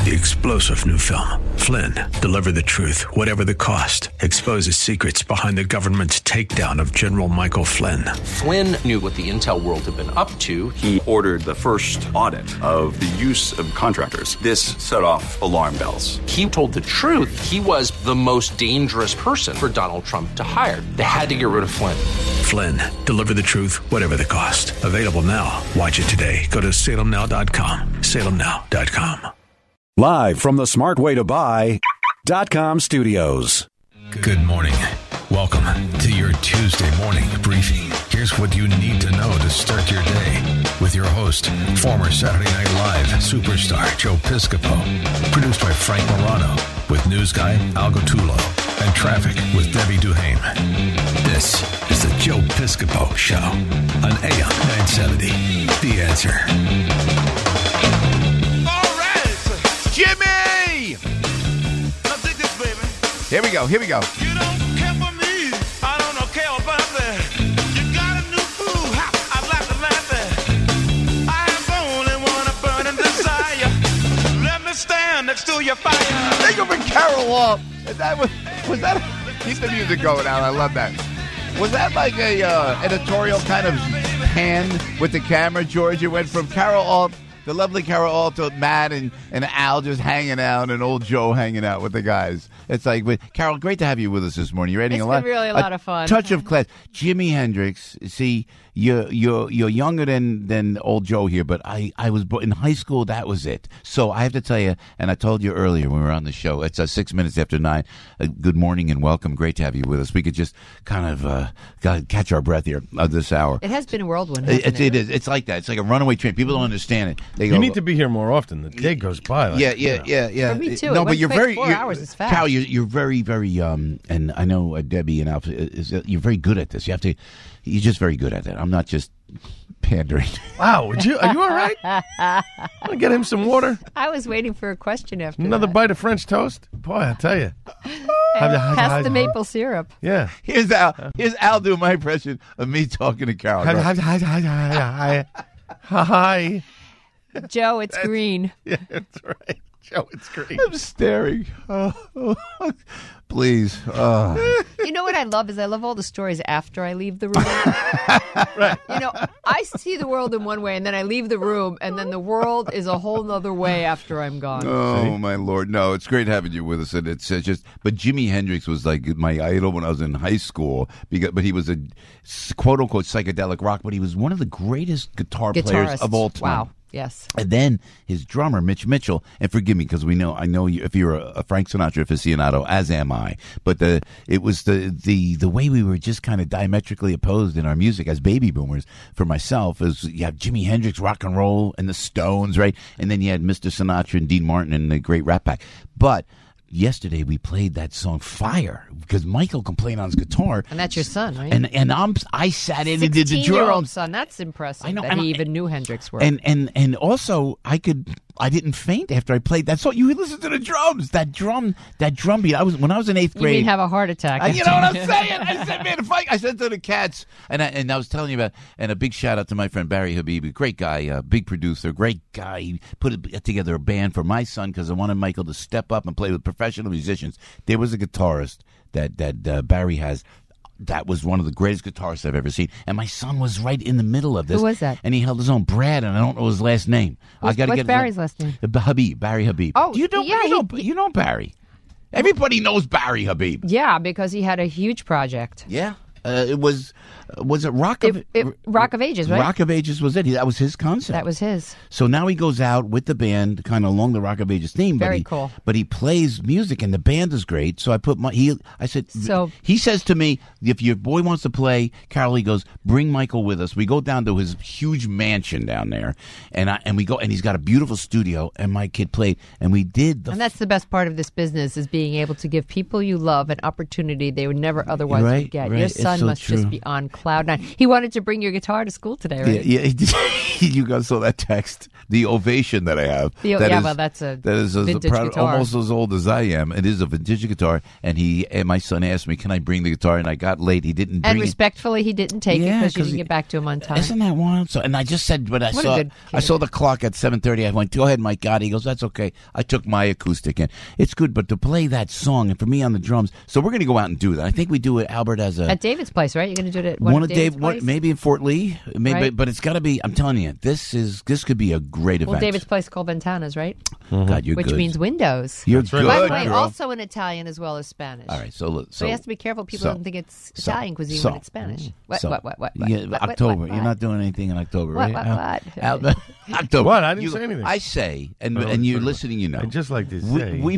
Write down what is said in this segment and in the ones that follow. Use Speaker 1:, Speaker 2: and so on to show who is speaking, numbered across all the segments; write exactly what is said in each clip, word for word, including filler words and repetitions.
Speaker 1: The explosive new film, Flynn, deliver the truth, whatever the cost, exposes secrets behind the government's takedown of General Michael Flynn.
Speaker 2: Flynn knew what the intel world had been up to.
Speaker 3: He ordered the first audit of the use of contractors. This set off alarm bells.
Speaker 2: He told the truth. He was the most dangerous person for Donald Trump to hire. They had to get rid of Flynn.
Speaker 1: Flynn, deliver the truth, whatever the cost. Available now. Watch it today. Go to salem now dot com. salem now dot com.
Speaker 4: Live from the smart way to buy dot com studios.
Speaker 1: Good morning. Welcome to your Tuesday morning briefing. Here's what you need to know to start your day with your host, former Saturday Night Live superstar Joe Piscopo. Produced by Frank Morano with news guy Al Gottulo and traffic with Debbie Duhame. This is the Joe Piscopo Show on A M nine seventy. The Answer.
Speaker 5: Jimmy! Now dig this, baby. Here we go, here we go. You don't care for me, I don't care about that. You got a new boo, I'd like to laugh at. I have only one a burning desire. Let me stand next to your fire. Thank you for Carol Wall. That was, was that, keep the music going out, I love that. Was that like a uh, editorial kind of hand with the camera, George? It went from Carol Alt, the lovely Carol Alt, to Matt and, and Al just hanging out, and old Joe hanging out with the guys. It's like, but Carol, great to have you with us this morning. You're adding
Speaker 6: it's
Speaker 5: a lot.
Speaker 6: It's been really a lot of fun.
Speaker 5: Touch of class. Jimi Hendrix. See, you're you're you're younger than, than old Joe here, but I, I was in high school. That was it. So I have to tell you, and I told you earlier when we were on the show. It's uh, six minutes after nine. Uh, good morning and welcome. Great to have you with us. We could just kind of uh, catch our breath here uh, this hour.
Speaker 6: It has been a whirlwind.
Speaker 5: It,
Speaker 6: it,
Speaker 5: it is. It's like that. It's like a runaway train. People don't understand it. They go,
Speaker 7: you need to be here more often. The day goes by. Like,
Speaker 5: yeah, yeah,
Speaker 7: you know.
Speaker 5: yeah, yeah.
Speaker 6: For me too.
Speaker 5: No,
Speaker 6: it
Speaker 5: but you're
Speaker 6: quick.
Speaker 5: very.
Speaker 6: Four
Speaker 5: you're,
Speaker 6: hours is fast.
Speaker 5: Carol, you're, you're very, very. Um, and I know uh, Debbie and Alf is. Uh, you're very good at this. You have to. You're just very good at it. I'm not just pandering.
Speaker 7: Wow, would you? Are you all right? Want to get him some water?
Speaker 6: I was waiting for a question after
Speaker 7: Another
Speaker 6: that.
Speaker 7: bite of French toast? Boy, I tell you.
Speaker 6: Pass the maple syrup.
Speaker 7: Yeah.
Speaker 5: Here's Al. Here's Al doing my impression of me talking to Carol.
Speaker 7: Hi, hi, hi, hi, hi, hi. Hi.
Speaker 6: Joe, it's green.
Speaker 7: Yeah, that's right. Joe, it's green.
Speaker 5: I'm staring. Oh, oh. Please. Oh.
Speaker 6: You know what I love is I love all the stories after I leave the room.
Speaker 7: Right.
Speaker 6: You know, I see the world in one way, and then I leave the room, and then the world is a whole other way after I'm gone.
Speaker 5: Oh,
Speaker 7: See?
Speaker 5: my Lord. No, it's great having you with us. And it's uh, just, but Jimi Hendrix was like my idol when I was in high school, because, but he was a quote unquote psychedelic rock, but he was one of the greatest guitar
Speaker 6: Guitarist.
Speaker 5: players of all time.
Speaker 6: Wow. Yes.
Speaker 5: And then his drummer, Mitch Mitchell, and forgive me because we know I know you, if you're a, a Frank Sinatra aficionado, as am I. But the it was the the the way we were just kind of diametrically opposed in our music as baby boomers. For myself, is you have Jimi Hendrix, rock and roll, and the Stones, right? And then you had Mister Sinatra and Dean Martin and the Great Rat Pack. But yesterday we played that song Fire because Michael can play it on his guitar,
Speaker 6: And that's your son, right?
Speaker 5: and and I'm I sat in and did the
Speaker 6: sixteen-year-old
Speaker 5: drums.
Speaker 6: son. That's impressive.
Speaker 5: I know,
Speaker 6: that
Speaker 5: and
Speaker 6: he
Speaker 5: I-
Speaker 6: even knew Hendrix work.
Speaker 5: And and and also I could I didn't faint after I played that song. You listen to the drums, that drum, that drum beat. I was when I was in eighth
Speaker 6: you
Speaker 5: grade.
Speaker 6: mean have a heart attack?
Speaker 5: Uh, you know what I'm saying? I said, man, if I, I said to the cats, and I, and I was telling you about, and a big shout out to my friend Barry Habib, a great guy, uh, big producer, great guy. He put a, together a band for my son because I wanted Michael to step up and play with professional musicians. There was a guitarist that that uh, Barry has. That was one of the greatest guitarists I've ever seen. And my son was right in the middle of this.
Speaker 6: Who was that?
Speaker 5: And he held his own. Brad, and I don't know his last name.
Speaker 6: What's,
Speaker 5: I got to
Speaker 6: what's
Speaker 5: get
Speaker 6: Barry's last name?
Speaker 5: Uh, Habib, Barry Habib.
Speaker 6: Oh,
Speaker 5: you know,
Speaker 6: yeah,
Speaker 5: you, know,
Speaker 6: he-
Speaker 5: you know Barry. Everybody knows Barry Habib.
Speaker 6: Yeah, because he had a huge project.
Speaker 5: Yeah. Uh, it was, uh, was it Rock of
Speaker 6: It, it, Rock of Ages, right?
Speaker 5: Rock of Ages was it? He, that was his concept.
Speaker 6: That was his.
Speaker 5: So now he goes out with the band, kind of along the Rock of Ages theme.
Speaker 6: Very
Speaker 5: but he,
Speaker 6: cool.
Speaker 5: But he plays music, and the band is great. So I put my he. I said.
Speaker 6: So-
Speaker 5: he says to me, if your boy wants to play, Carol, he goes, bring Michael with us. We go down to his huge mansion down there, and I and we go, and he's got a beautiful studio. And my kid played, and we did the.
Speaker 6: And that's the best part of this business is being able to give people you love an opportunity they would never otherwise
Speaker 5: Right,
Speaker 6: would get.
Speaker 5: right.
Speaker 6: Your
Speaker 5: It's
Speaker 6: son son
Speaker 8: so
Speaker 6: must
Speaker 8: true.
Speaker 6: just be on cloud nine. He wanted to bring your guitar to school today, right?
Speaker 8: Yeah, yeah. You guys saw that text, the ovation that I have.
Speaker 6: The,
Speaker 8: that
Speaker 6: yeah,
Speaker 8: is,
Speaker 6: well, that's a
Speaker 8: that is as
Speaker 6: vintage
Speaker 8: proud,
Speaker 6: guitar.
Speaker 8: almost as old as I am. It is a vintage guitar, and he and my son asked me, "Can I bring the guitar?" And I got late. He didn't. Bring
Speaker 6: And respectfully, he didn't take
Speaker 8: Yeah,
Speaker 6: it because you
Speaker 8: 'cause
Speaker 6: didn't
Speaker 8: he-
Speaker 6: get back to him on time.
Speaker 8: Isn't that wild? So, and I just said, but I
Speaker 6: What a
Speaker 8: saw
Speaker 6: good kid.
Speaker 8: I saw the clock at seven thirty. I went, "Go ahead, Mike." God, he goes, "That's okay." I took my acoustic in. It's good, but to play that song and for me on the drums. So we're going to go out and do that. I think we do it, Albert, as a
Speaker 6: At David's place, right? You're going to do it at one,
Speaker 8: one
Speaker 6: of
Speaker 8: of
Speaker 6: David's
Speaker 8: Dave, one,
Speaker 6: place?
Speaker 8: maybe in Fort Lee, maybe,
Speaker 6: Right.
Speaker 8: but it's got to be. I'm telling you, this is this could be a great
Speaker 6: Well,
Speaker 8: event.
Speaker 6: David's place called Ventanas, right?
Speaker 8: God, you're
Speaker 6: Which
Speaker 8: good.
Speaker 6: means windows.
Speaker 8: You're
Speaker 7: That's right.
Speaker 8: good.
Speaker 6: By the way,
Speaker 8: girl.
Speaker 6: also in Italian as well as Spanish.
Speaker 8: All right, so look,
Speaker 6: So,
Speaker 8: so
Speaker 6: he has to be careful. People
Speaker 8: so-
Speaker 6: don't think it's
Speaker 8: so-
Speaker 6: Italian cuisine
Speaker 8: so-
Speaker 6: when it's Spanish. What,
Speaker 8: so-
Speaker 6: what, what, what, what,
Speaker 8: yeah,
Speaker 6: what, what,
Speaker 8: October.
Speaker 6: what,
Speaker 8: You're
Speaker 6: what?
Speaker 8: not doing anything in October,
Speaker 6: What,
Speaker 8: right?
Speaker 6: what,
Speaker 8: Al-
Speaker 6: what?
Speaker 8: Al- October.
Speaker 7: What? I didn't
Speaker 8: You-
Speaker 7: say anything.
Speaker 8: I say, and
Speaker 7: Oh,
Speaker 8: and you're
Speaker 7: sorry.
Speaker 8: listening. You know,
Speaker 7: I just like to
Speaker 8: we,
Speaker 7: say.
Speaker 8: we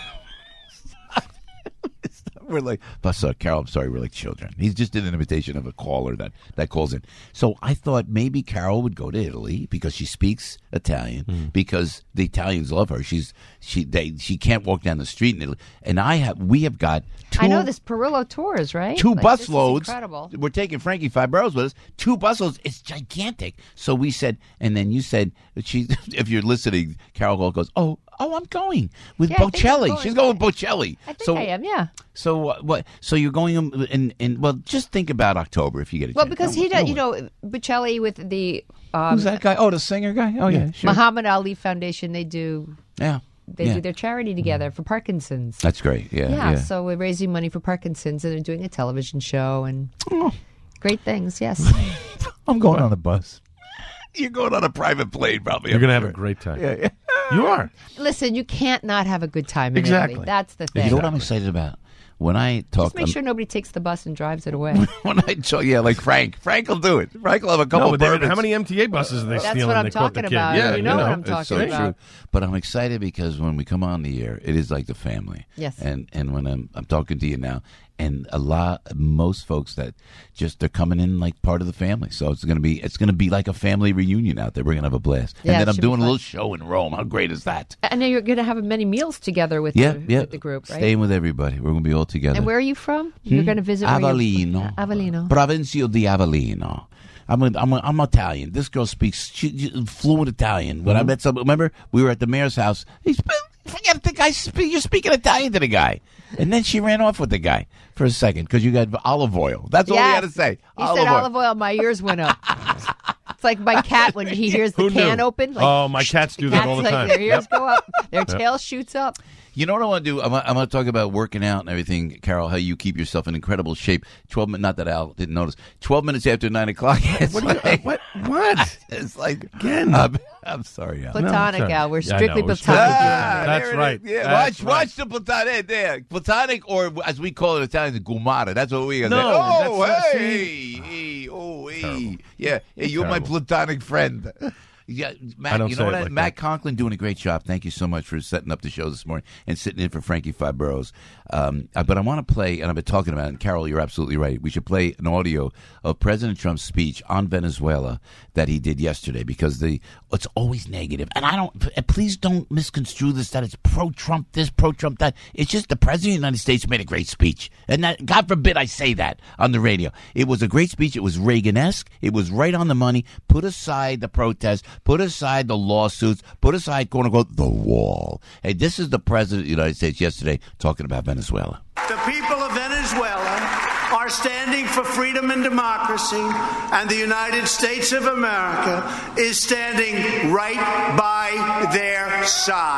Speaker 8: we're like, but uh, Carol, I'm sorry, we're like children. He's just an invitation of a caller that, that calls in. So I thought maybe Carol would go to Italy because she speaks Italian,
Speaker 7: Mm.
Speaker 8: because the Italians love her. She's she they she can't walk down the street in Italy. And I have we have got two
Speaker 6: I know this Perillo tours, right?
Speaker 8: two
Speaker 6: Like,
Speaker 8: bus
Speaker 6: this is
Speaker 8: loads.
Speaker 6: Incredible.
Speaker 8: We're taking Frankie Fibros with us. Two bus loads. It's gigantic. So we said, and then you said, she, if you're listening, Carol goes, oh, oh, I'm going with
Speaker 6: Yeah, I think I'm
Speaker 8: Bocelli.
Speaker 6: going.
Speaker 8: She's going with Bocelli.
Speaker 6: I think
Speaker 8: so,
Speaker 6: I am, yeah.
Speaker 8: So uh, what? So you're going in, in, in? Well, just think about October if you get a
Speaker 6: Well,
Speaker 8: chance.
Speaker 6: because
Speaker 8: No,
Speaker 6: he does,
Speaker 8: no
Speaker 6: you
Speaker 8: way.
Speaker 6: know, Bocelli with the um,
Speaker 8: Who's that guy? Oh, the singer guy. Oh yeah, sure.
Speaker 6: Muhammad Ali Foundation, they do
Speaker 8: Yeah,
Speaker 6: they
Speaker 8: yeah.
Speaker 6: do their charity together for Parkinson's.
Speaker 8: That's great. Yeah,
Speaker 6: yeah,
Speaker 8: yeah.
Speaker 6: so we're raising money for Parkinson's, and they're doing a television show and
Speaker 8: Oh.
Speaker 6: great things. Yes,
Speaker 8: I'm going on a bus. You're going on a private plane, probably.
Speaker 7: You're going to have a great time.
Speaker 8: Yeah, yeah.
Speaker 7: You are.
Speaker 6: listen, you can't not have a good time in
Speaker 7: Exactly.
Speaker 6: Italy. That's the
Speaker 8: You
Speaker 6: thing.
Speaker 8: know what I'm excited about? When I talk,
Speaker 6: Just make
Speaker 8: um,
Speaker 6: sure nobody takes the bus and drives it away.
Speaker 8: when I talk, yeah, like Frank. Frank will do it. Frank will have a couple
Speaker 7: No,
Speaker 8: of
Speaker 7: but David,
Speaker 8: bourbons.
Speaker 7: how many M T A buses are they
Speaker 6: That's
Speaker 7: stealing?
Speaker 6: what I'm
Speaker 7: They caught the
Speaker 6: talking
Speaker 7: kid?
Speaker 6: about.
Speaker 7: Yeah,
Speaker 6: You know what I'm
Speaker 8: it's
Speaker 6: talking
Speaker 8: so
Speaker 6: about.
Speaker 8: True. But I'm excited because when we come on the air, it is like the family.
Speaker 6: Yes.
Speaker 8: And and when I'm I'm talking to you now, and a lot, most folks that just they're coming in like part of the family. So it's gonna be it's gonna be like a family reunion out there. We're gonna have a blast.
Speaker 6: Yeah,
Speaker 8: and
Speaker 6: it
Speaker 8: then I'm
Speaker 6: should be
Speaker 8: doing a
Speaker 6: fun.
Speaker 8: little show in Rome. How great is that?
Speaker 6: And then you're going to have many meals together with,
Speaker 8: Yeah,
Speaker 6: the,
Speaker 8: yeah.
Speaker 6: with the group, right?
Speaker 8: Staying with everybody. We're gonna be all together.
Speaker 6: And where are you from? You're going to visit where you-
Speaker 8: Avellino.
Speaker 6: Avellino.
Speaker 8: Provincia di Avellino. I'm a, I'm a, I'm Italian. This girl speaks she, she- fluent Italian. When I met some, remember we were at the mayor's house. He's forget the guy. Speak, you're speaking Italian to the guy, and then she ran off with the guy for a second because you got olive oil. That's all he had to say.
Speaker 6: He said olive oil. My ears went up. It's like my cat when he hears the
Speaker 7: Who
Speaker 6: can
Speaker 7: knew?
Speaker 6: open. Like,
Speaker 7: Oh, my cats do that
Speaker 6: cats,
Speaker 7: all the
Speaker 6: like,
Speaker 7: time.
Speaker 6: Their ears
Speaker 7: Yep.
Speaker 6: go up. Their tail shoots up.
Speaker 8: You know what I want to do? I'm, I'm going to talk about working out and everything, Carol. How you keep yourself in incredible shape. Twelve minutes. Not that Al didn't notice. Twelve minutes after nine o'clock. It's
Speaker 7: What? do you-
Speaker 8: like,
Speaker 7: what? What?
Speaker 8: It's like
Speaker 7: Again.
Speaker 8: I'm, I'm sorry, Al.
Speaker 6: Platonic,
Speaker 7: sorry.
Speaker 6: Al. We're
Speaker 7: Yeah, I
Speaker 6: strictly
Speaker 7: know. We're
Speaker 6: platonic.
Speaker 7: strictly
Speaker 8: Ah,
Speaker 7: That's
Speaker 8: there it
Speaker 7: right.
Speaker 8: is. Yeah,
Speaker 7: That's
Speaker 8: watch,
Speaker 7: right.
Speaker 8: watch the platonic there. Platonic, or as we call it in Italian, gumara. That's what we.
Speaker 7: No,
Speaker 8: say. Oh,
Speaker 7: that's-
Speaker 8: hey, hey, oh, hey,
Speaker 7: Terrible.
Speaker 8: yeah, hey, you're my
Speaker 7: Terrible.
Speaker 8: platonic friend. Yeah, Matt.
Speaker 7: I don't
Speaker 8: you
Speaker 7: say
Speaker 8: know
Speaker 7: it
Speaker 8: what?
Speaker 7: like
Speaker 8: Matt
Speaker 7: that.
Speaker 8: Conklin doing a great job. Thank you so much for setting up the show this morning and sitting in for Frankie Fibros. Um, uh, but I want to play, and I've been talking about it. And Carol, you're absolutely right. We should play an audio of President Trump's speech on Venezuela that he did yesterday because the it's always negative. And I don't. p- Please don't misconstrue this that it's pro-Trump this, pro-Trump that. It's just the president of the United States made a great speech, and that God forbid I say that on the radio. It was a great speech. It was Reagan-esque. It was right on the money. Put aside the protests. Put aside the lawsuits. Put aside, quote unquote, the wall. Hey, this is the president of the United States yesterday talking about Venezuela.
Speaker 9: The people of Venezuela are standing for freedom and democracy, and the United States of America is standing right by their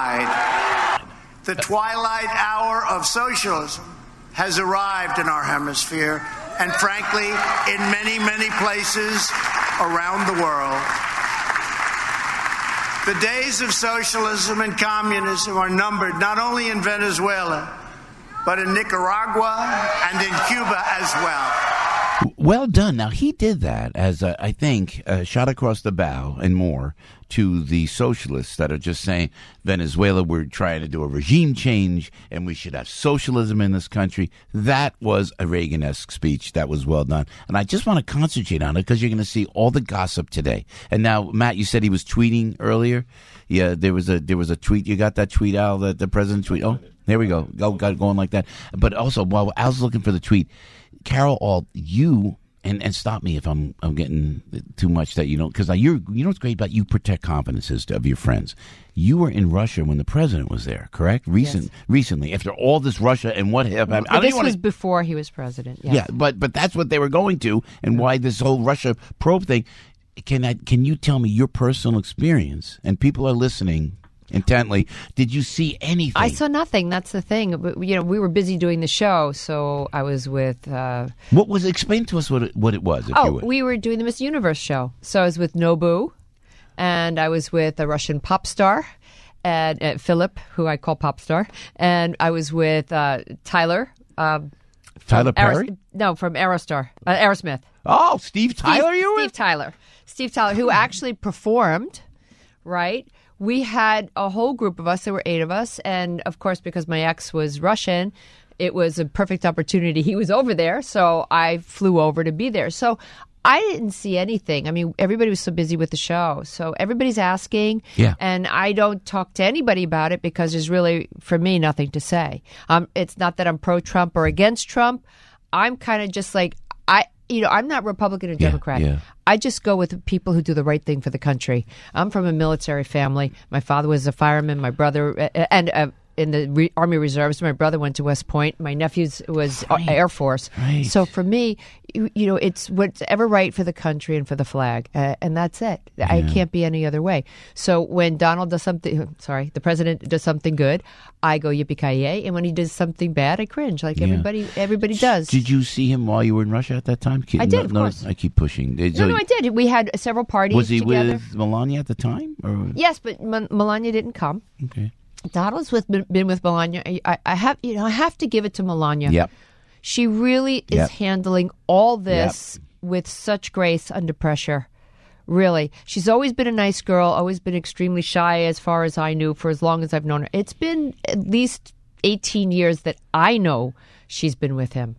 Speaker 9: side. The twilight hour of socialism has arrived in our hemisphere, and frankly, in many, many places around the world. The days of socialism and communism are numbered not only in Venezuela, but in Nicaragua and in Cuba as well.
Speaker 8: Well done. Now, he did that as, uh, I think, a shot across the bow and more to the socialists that are just saying, Venezuela, we're trying to do a regime change and we should have socialism in this country. That was a Reagan-esque speech. That was well done. And I just want to concentrate on it because you're going to see all the gossip today. And now, Matt, you said he was tweeting earlier. Yeah, there was a there was a tweet. You got that tweet, Al, the, the president tweet? Oh, there we go. Go, got it going like that. But also, while Al's looking for the tweet, Carol Alt, you and, and stop me if I'm I'm getting too much that you don't because you you know what's great about you protect confidences of your friends. You were in Russia when the president was there, correct? Recent,
Speaker 6: yes.
Speaker 8: Recently, after all this Russia and what have I, mean, I don't
Speaker 6: this
Speaker 8: even
Speaker 6: was
Speaker 8: wanna,
Speaker 6: before he was president. Yes.
Speaker 8: Yeah, but but that's what they were going to, and why this whole Russia probe thing. Can I? Can you tell me your personal experience? And people are listening intently. Did you see anything?
Speaker 6: I saw nothing. That's the thing. But, you know, we were busy doing the show, so I was with. Uh,
Speaker 8: what was? Explain to us what it, what it was. If
Speaker 6: oh,
Speaker 8: you would.
Speaker 6: We were doing the Miss Universe show, so I was with Nobu, and I was with a Russian pop star, and uh, Philip, who I call pop star, and I was with uh, Tyler. Um,
Speaker 8: Tyler Perry?
Speaker 6: Aeros- no, from Aerostar, uh, Aerosmith.
Speaker 8: Oh, Steve Tyler,
Speaker 6: Steve,
Speaker 8: you were?
Speaker 6: Steve Tyler. Steve Tyler, who actually performed, right? We had a whole group of us. There were eight of us. And, of course, because my ex was Russian, it was a perfect opportunity. He was over there, so I flew over to be there. So I didn't see anything. I mean, everybody was so busy with the show. So everybody's asking,
Speaker 8: yeah.
Speaker 6: and I don't talk to anybody about it because there's really, for me, nothing to say. Um, it's not that I'm pro-Trump or against Trump. I'm kind of just like, I, you know, I'm not Republican or Democrat.
Speaker 8: Yeah, yeah.
Speaker 6: I just go with people who do the right thing for the country. I'm from a military family. My father was a fireman. My brother, and uh, in the Re- Army Reserves, my brother went to West Point. My nephew was right. Air Force.
Speaker 8: Right.
Speaker 6: So for me, you, you know, it's whatever right for the country and for the flag, uh, and that's it. Yeah. I can't be any other way. So when Donald does something, sorry, the president does something good, I go yippee-ki-yay, and when he does something bad, I cringe, like yeah. everybody everybody does.
Speaker 8: Did you see him while you were in Russia at that time?
Speaker 6: I did,
Speaker 8: no,
Speaker 6: of
Speaker 8: no,
Speaker 6: course.
Speaker 8: I keep pushing.
Speaker 6: No, no, I did. We had several parties
Speaker 8: Was he
Speaker 6: together.
Speaker 8: with Melania at the time? Or?
Speaker 6: Yes, but M- Melania didn't come.
Speaker 8: Okay.
Speaker 6: Donald's with been with Melania. I, I have, you know, I have to give it to Melania.
Speaker 8: Yep.
Speaker 6: She really is
Speaker 8: yep.
Speaker 6: handling all this yep. with such grace under pressure. Really, she's always been a nice girl. Always been extremely shy, as far as I knew, for as long as I've known her. It's been at least eighteen years that I know she's been with him.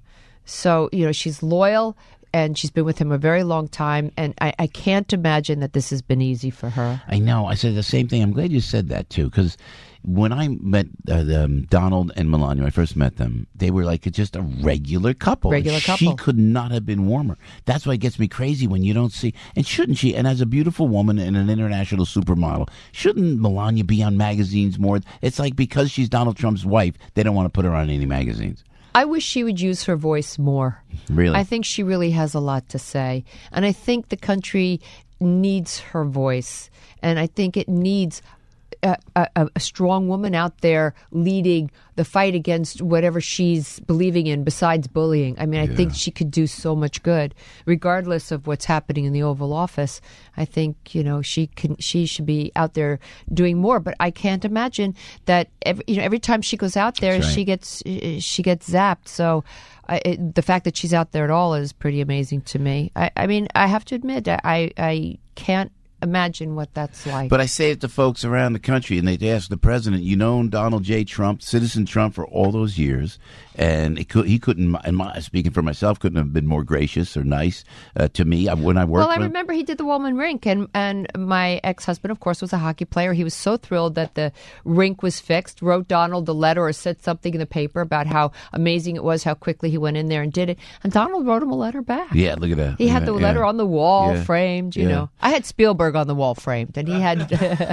Speaker 6: So you know, she's loyal. And she's been with him a very long time, and I, I can't imagine that this has been easy for her.
Speaker 8: I know. I said the same thing. I'm glad you said that, too, because when I met uh, the, um, Donald and Melania, when I first met them, they were like just a regular couple.
Speaker 6: Regular couple.
Speaker 8: She could not have been warmer. That's why it gets me crazy when you don't see, and shouldn't she, and as a beautiful woman and an international supermodel, shouldn't Melania be on magazines more? It's like because she's Donald Trump's wife, they don't want to put her on any magazines.
Speaker 6: I wish she would use her voice more.
Speaker 8: Really?
Speaker 6: I think she really has a lot to say. And I think the country needs her voice. And I think it needs a, a, a strong woman out there leading the fight against whatever she's believing in besides bullying. I mean, I yeah. think she could do so much good, regardless of what's happening in the Oval Office. I think, you know, she can, she should be out there doing more. But I can't imagine that every, you know, every time she goes out there,
Speaker 8: right.
Speaker 6: she gets she gets zapped. So I, it, the fact that she's out there at all is pretty amazing to me. I, I mean, I have to admit, I, I can't imagine what that's like.
Speaker 8: But I say it to folks around the country, and they ask the president, you know Donald J. Trump, Citizen Trump, for all those years, and it could, he couldn't, in my, speaking for myself, couldn't have been more gracious or nice uh, to me when I worked
Speaker 6: Well, I
Speaker 8: with
Speaker 6: remember he did the Wollman Rink, and, and my ex-husband, of course, was a hockey player. He was so thrilled that the rink was fixed, wrote Donald a letter or said something in the paper about how amazing it was, how quickly he went in there and did it. And Donald wrote him a letter back.
Speaker 8: Yeah, look at that.
Speaker 6: He had
Speaker 8: yeah,
Speaker 6: the
Speaker 8: yeah.
Speaker 6: letter on the wall,
Speaker 8: yeah.
Speaker 6: framed, you
Speaker 8: yeah.
Speaker 6: know. I had Spielberg on the wall framed, and he had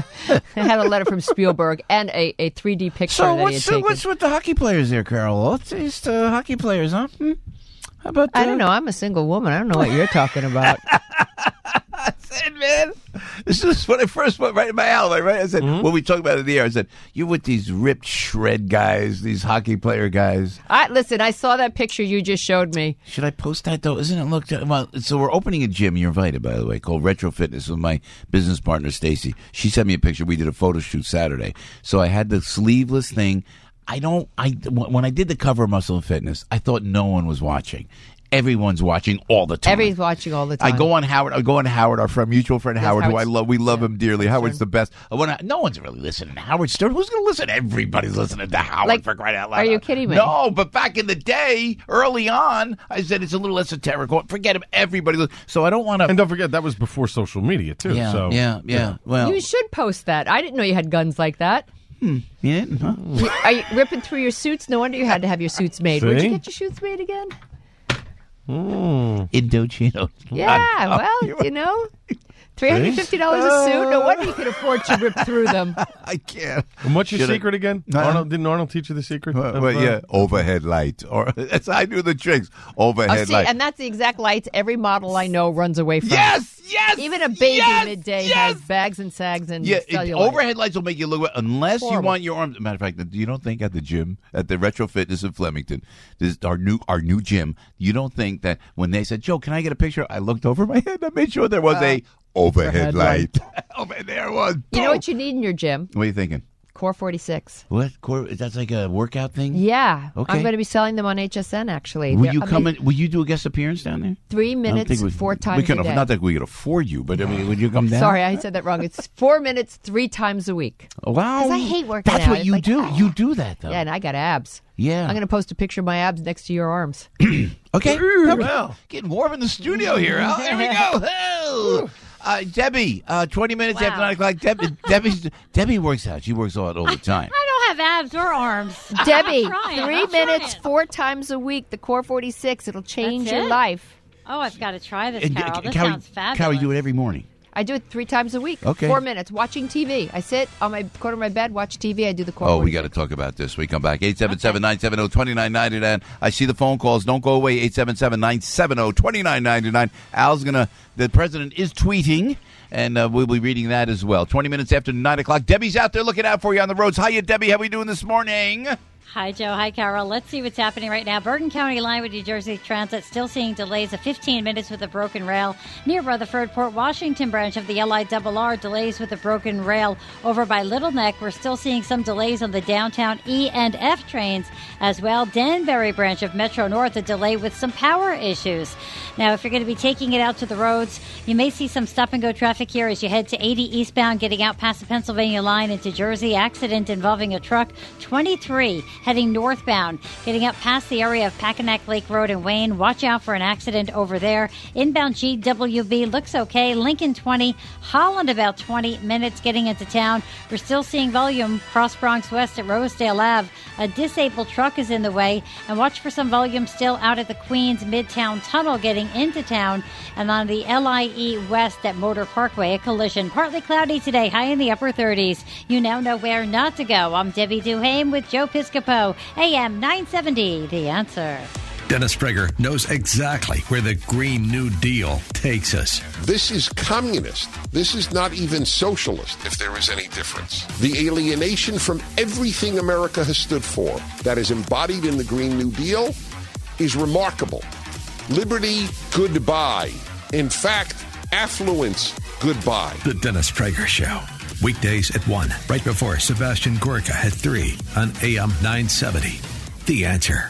Speaker 6: had a letter from Spielberg and a, a three D picture
Speaker 8: so
Speaker 6: that
Speaker 8: what's,
Speaker 6: he had
Speaker 8: so
Speaker 6: taken.
Speaker 8: what's with the hockey players there, Carol? What's just uh, hockey players, huh? Hmm? How about uh,
Speaker 6: I don't know. I'm a single woman. I don't know what you're talking about.
Speaker 8: I said, man, this is when I first went right in my alley, right? I said, mm-hmm. when we talked about it in the air, I said, you're with these ripped shred guys, these hockey player guys.
Speaker 6: I, listen, I saw that picture you just showed me.
Speaker 8: Should I post that, though? Isn't it look? Well, so we're opening a gym. You're invited, by the way, called Retro Fitness with my business partner, Stacy. She sent me a picture. We did a photo shoot Saturday. So I had the sleeveless thing. I don't, I, when I did the cover of Muscle and Fitness, I thought no one was watching. Everyone's watching all the time.
Speaker 6: Everyone's watching all the time.
Speaker 8: I go on Howard. I go on Howard, our friend, mutual friend
Speaker 6: Yes,
Speaker 8: Howard,
Speaker 6: Howard's,
Speaker 8: who I love. We love
Speaker 6: yeah,
Speaker 8: him dearly. Howard's
Speaker 6: Stern.
Speaker 8: the best. I wanna, no one's really listening to Howard Stern. Who's going to listen? Everybody's listening to Howard,
Speaker 6: like,
Speaker 8: for crying out loud.
Speaker 6: Are you kidding me?
Speaker 8: No, but back in the day, early on, I said it's a little esoteric. Forget him. Everybody. So I don't want to.
Speaker 7: And don't forget, that was before social media, too.
Speaker 8: Yeah,
Speaker 7: so,
Speaker 8: yeah, yeah, yeah. Well,
Speaker 6: you should post that. I didn't know you had guns like that.
Speaker 8: Hmm. You didn't, huh?
Speaker 6: You, are you ripping through your suits? No wonder you had to have your suits made.
Speaker 7: See?
Speaker 6: Where'd you get your suits made again?
Speaker 7: Mm.
Speaker 8: Indochino.
Speaker 6: Yeah, well, you know, three hundred fifty dollars a suit. No wonder you can afford to rip through them.
Speaker 8: I can't.
Speaker 7: And what's your
Speaker 8: Should I-
Speaker 7: secret again?
Speaker 8: Uh,
Speaker 7: Arnold, didn't Arnold teach you the secret?
Speaker 8: Well,
Speaker 7: of,
Speaker 8: well,
Speaker 7: uh,
Speaker 8: yeah, overhead light. Or that's I do the tricks. Overhead
Speaker 6: Oh, see,
Speaker 8: light.
Speaker 6: and that's the exact lights every model I know runs away from.
Speaker 8: Yes, yes.
Speaker 6: Even a baby
Speaker 8: yes,
Speaker 6: midday
Speaker 8: yes.
Speaker 6: has bags and sags and
Speaker 8: Yeah, it,
Speaker 6: cellulite.
Speaker 8: overhead lights will make you look unless you
Speaker 6: Horrible.
Speaker 8: want your arms. Matter of fact, you don't think at the gym, at the Retro Fitness in Flemington, this is our new our new gym. You don't think that when they said, "Joe, can I get a picture?" I looked over my head. I made sure there was
Speaker 6: Uh,
Speaker 8: a overhead
Speaker 6: overhead
Speaker 8: light. Over there it was.
Speaker 6: You know what you need in your gym?
Speaker 8: What are you thinking?
Speaker 6: Core forty-six.
Speaker 8: What? Core- That's like a workout thing.
Speaker 6: Yeah.
Speaker 8: Okay.
Speaker 6: I'm going to be selling them on H S N, actually.
Speaker 8: Will
Speaker 6: They're
Speaker 8: you come
Speaker 6: amazing.
Speaker 8: in? Will you do a guest appearance down there?
Speaker 6: Three
Speaker 8: I don't
Speaker 6: minutes,
Speaker 8: think we-
Speaker 6: four times
Speaker 8: we can,
Speaker 6: a day.
Speaker 8: Not that we could afford you, but I mean, would you come down?
Speaker 6: Sorry, I said that wrong. It's four minutes, three times a week.
Speaker 8: Wow.
Speaker 6: 'Cause I hate working
Speaker 8: That's
Speaker 6: out.
Speaker 8: what
Speaker 6: It's
Speaker 8: you
Speaker 6: like,
Speaker 8: do.
Speaker 6: oh.
Speaker 8: You do that, though.
Speaker 6: Yeah, and I got abs.
Speaker 8: Yeah.
Speaker 6: I'm going to post a picture of my abs next to your arms.
Speaker 8: Okay.
Speaker 7: Wow.
Speaker 8: Getting warm in the studio here. Huh? There we go. Oh. Uh, Debbie, uh, twenty minutes
Speaker 10: Wow.
Speaker 8: after nine o'clock. Debbie, Debbie's, Debbie works out. She works out all the time.
Speaker 10: I don't have abs or arms.
Speaker 6: Debbie,
Speaker 10: I'm trying,
Speaker 6: three
Speaker 10: I'm
Speaker 6: minutes,
Speaker 10: trying.
Speaker 6: four times a week. The Core forty-six. It'll change
Speaker 10: That's
Speaker 6: your
Speaker 10: it?
Speaker 6: life.
Speaker 10: Oh, I've got to try this,
Speaker 8: And, uh,
Speaker 10: Carol. This
Speaker 8: Carrie,
Speaker 10: sounds fabulous.
Speaker 8: Carrie, do it every morning.
Speaker 6: I do it three times a week.
Speaker 8: Okay.
Speaker 6: Four minutes, watching T V. I sit on my corner of my bed, watch T V. I do the Core
Speaker 8: Oh, we got
Speaker 6: forty-six.
Speaker 8: to talk about this. We come back. eight seven seven, nine seven zero, two nine nine nine. I see the phone calls. Don't go away. eight seven seven, nine seven zero, two nine nine nine. Al's going to, the president is tweeting, and uh, we'll be reading that as well. twenty minutes after nine o'clock. Debbie's out there looking out for you on the roads. Hiya, Debbie. How we doing this morning?
Speaker 10: Hi, Joe. Hi, Carol. Let's see what's happening right now. Bergen County line with New Jersey Transit still seeing delays of fifteen minutes with a broken rail. Near Rutherford, Port Washington branch of the L I R R, delays with a broken rail. Over by Little Neck, we're still seeing some delays on the downtown E and F trains as well. Danbury branch of Metro North, a delay with some power issues. Now, if you're going to be taking it out to the roads, you may see some stop-and-go traffic here as you head to eighty eastbound, getting out past the Pennsylvania line into Jersey. Accident involving a truck. twenty-three heading northbound, getting up past the area of Packanack Lake Road in Wayne. Watch out for an accident over there. Inbound G W B looks okay. Lincoln twenty, Holland about twenty minutes getting into town. We're still seeing volume cross Bronx West at Rosedale Ave. A disabled truck is in the way, and watch for some volume still out at the Queens Midtown Tunnel getting into town, and on the L I E West at Motor Parkway, a collision. Partly cloudy today, high in the upper thirties. You now know where not to go. I'm Debbie Duhame with Joe Piscopo, A M nine seventy, The Answer.
Speaker 1: Dennis Prager knows exactly where the Green New Deal takes us.
Speaker 11: This is communist. This is not even socialist, if there is any difference. The alienation from everything America has stood for that is embodied in the Green New Deal is remarkable. Liberty, goodbye. In fact, affluence, goodbye.
Speaker 1: The Dennis Prager Show. Weekdays at one, right before Sebastian Gorka at three on A M nine seventy. The Answer.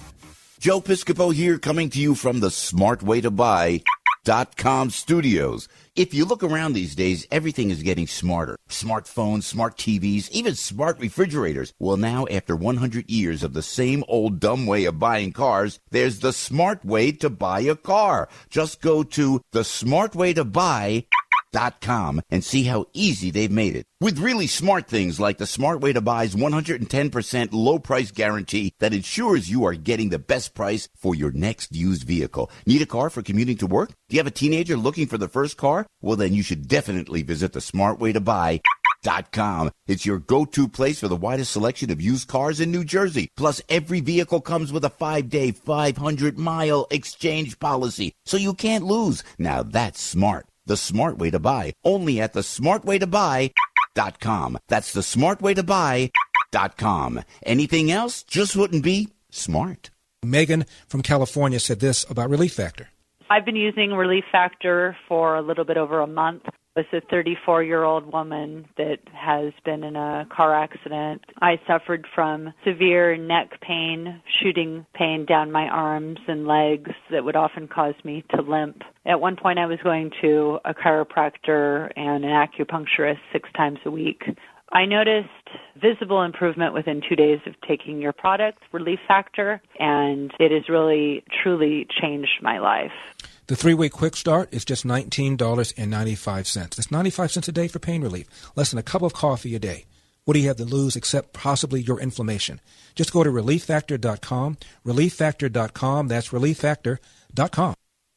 Speaker 8: Joe Piscopo here, coming to you from the smart way to buy dot com studios. If you look around these days, everything is getting smarter. Smartphones, smart T Vs, even smart refrigerators. Well, now, after one hundred years of the same old dumb way of buying cars, there's the smart way to buy a car. Just go to the smart way to buy dot com and see how easy they've made it. With really smart things like the Smart Way to Buy's one hundred ten percent low price guarantee that ensures you are getting the best price for your next used vehicle. Need a car for commuting to work? Do you have a teenager looking for the first car? Well, then you should definitely visit the Smart Way to Buy dot com. It's your go-to place for the widest selection of used cars in New Jersey. Plus, every vehicle comes with a five-day, five hundred mile exchange policy, so you can't lose. Now that's smart. The Smart Way to Buy, only at the smart way to buy dot com. That's the smart way to buy dot com. Anything else just wouldn't be smart.
Speaker 12: Megan from California said this about Relief Factor.
Speaker 13: I've been using Relief Factor for a little bit over a month. I was a thirty-four-year-old woman that has been in a car accident. I suffered from severe neck pain, shooting pain down my arms and legs that would often cause me to limp. At one point, I was going to a chiropractor and an acupuncturist six times a week. I noticed visible improvement within two days of taking your product, Relief Factor, and it has really, truly changed my life.
Speaker 12: The three-week quick start is just nineteen dollars and ninety-five cents. That's ninety-five cents a day for pain relief, less than a cup of coffee a day. What do you have to lose except possibly your inflammation? Just go to relief factor dot com, relief factor dot com. That's relief factor dot com.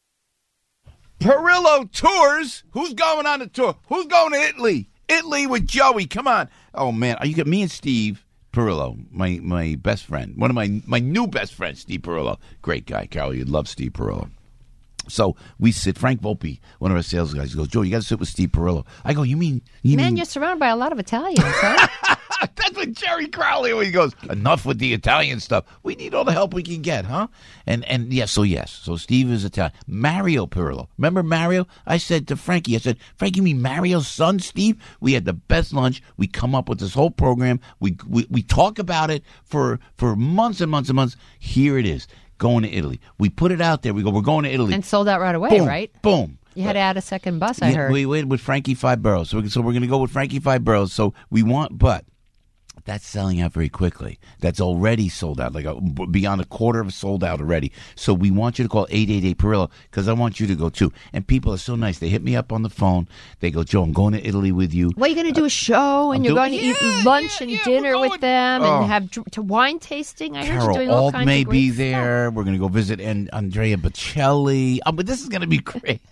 Speaker 8: Perillo Tours. Who's going on the tour? Who's going to Italy? Italy with Joey. Come on. Oh, man. You got me and Steve Perillo, my my best friend. One of my, my new best friends, Steve Perillo. Great guy, Carol. You'd love Steve Perillo. So we sit, Frank Volpe, one of our sales guys, goes, Joe, you got to sit with Steve Perillo. I go, you mean? You
Speaker 6: Man,
Speaker 8: mean?
Speaker 6: you're surrounded by a lot of Italians, huh?
Speaker 8: That's what Jerry Crowley always goes, enough with the Italian stuff. We need all the help we can get, huh? And and yes, so yes. So Steve is Italian. Mario Perillo. Remember Mario? I said to Frankie, I said, Frankie, you mean Mario's son, Steve? We had the best lunch. We come up with this whole program. We we, we talk about it for, for months and months and months. Here it is. Going to Italy. We put it out there. We go, we're going to Italy.
Speaker 6: And sold out right away,
Speaker 8: Boom,
Speaker 6: right?
Speaker 8: Boom.
Speaker 6: You had to add a second bus, I
Speaker 8: yeah,
Speaker 6: heard.
Speaker 8: We waited with Frankie Five Boroughs. So, we, so we're going to go with Frankie Five Boroughs. So we want, but that's selling out very quickly. That's already sold out, like a, beyond a quarter of sold out already. So we want you to call eight eight eight Perillo because I want you to go too. And people are so nice. They hit me up on the phone. They go, Joe, I'm going to Italy with you.
Speaker 6: Well, you're going to do a show, and
Speaker 8: I'm
Speaker 6: you're
Speaker 8: doing-
Speaker 6: going to
Speaker 8: yeah,
Speaker 6: eat lunch
Speaker 8: yeah,
Speaker 6: and
Speaker 8: yeah,
Speaker 6: dinner
Speaker 8: we're
Speaker 6: with
Speaker 8: going-
Speaker 6: them,
Speaker 8: Oh.
Speaker 6: and have dr- to wine tasting. I heard
Speaker 8: Carol
Speaker 6: you're doing all
Speaker 8: Alt
Speaker 6: kinds
Speaker 8: may
Speaker 6: of great
Speaker 8: be
Speaker 6: stuff.
Speaker 8: there. We're going to go visit and Andrea Bocelli. Oh, but this is going to be great.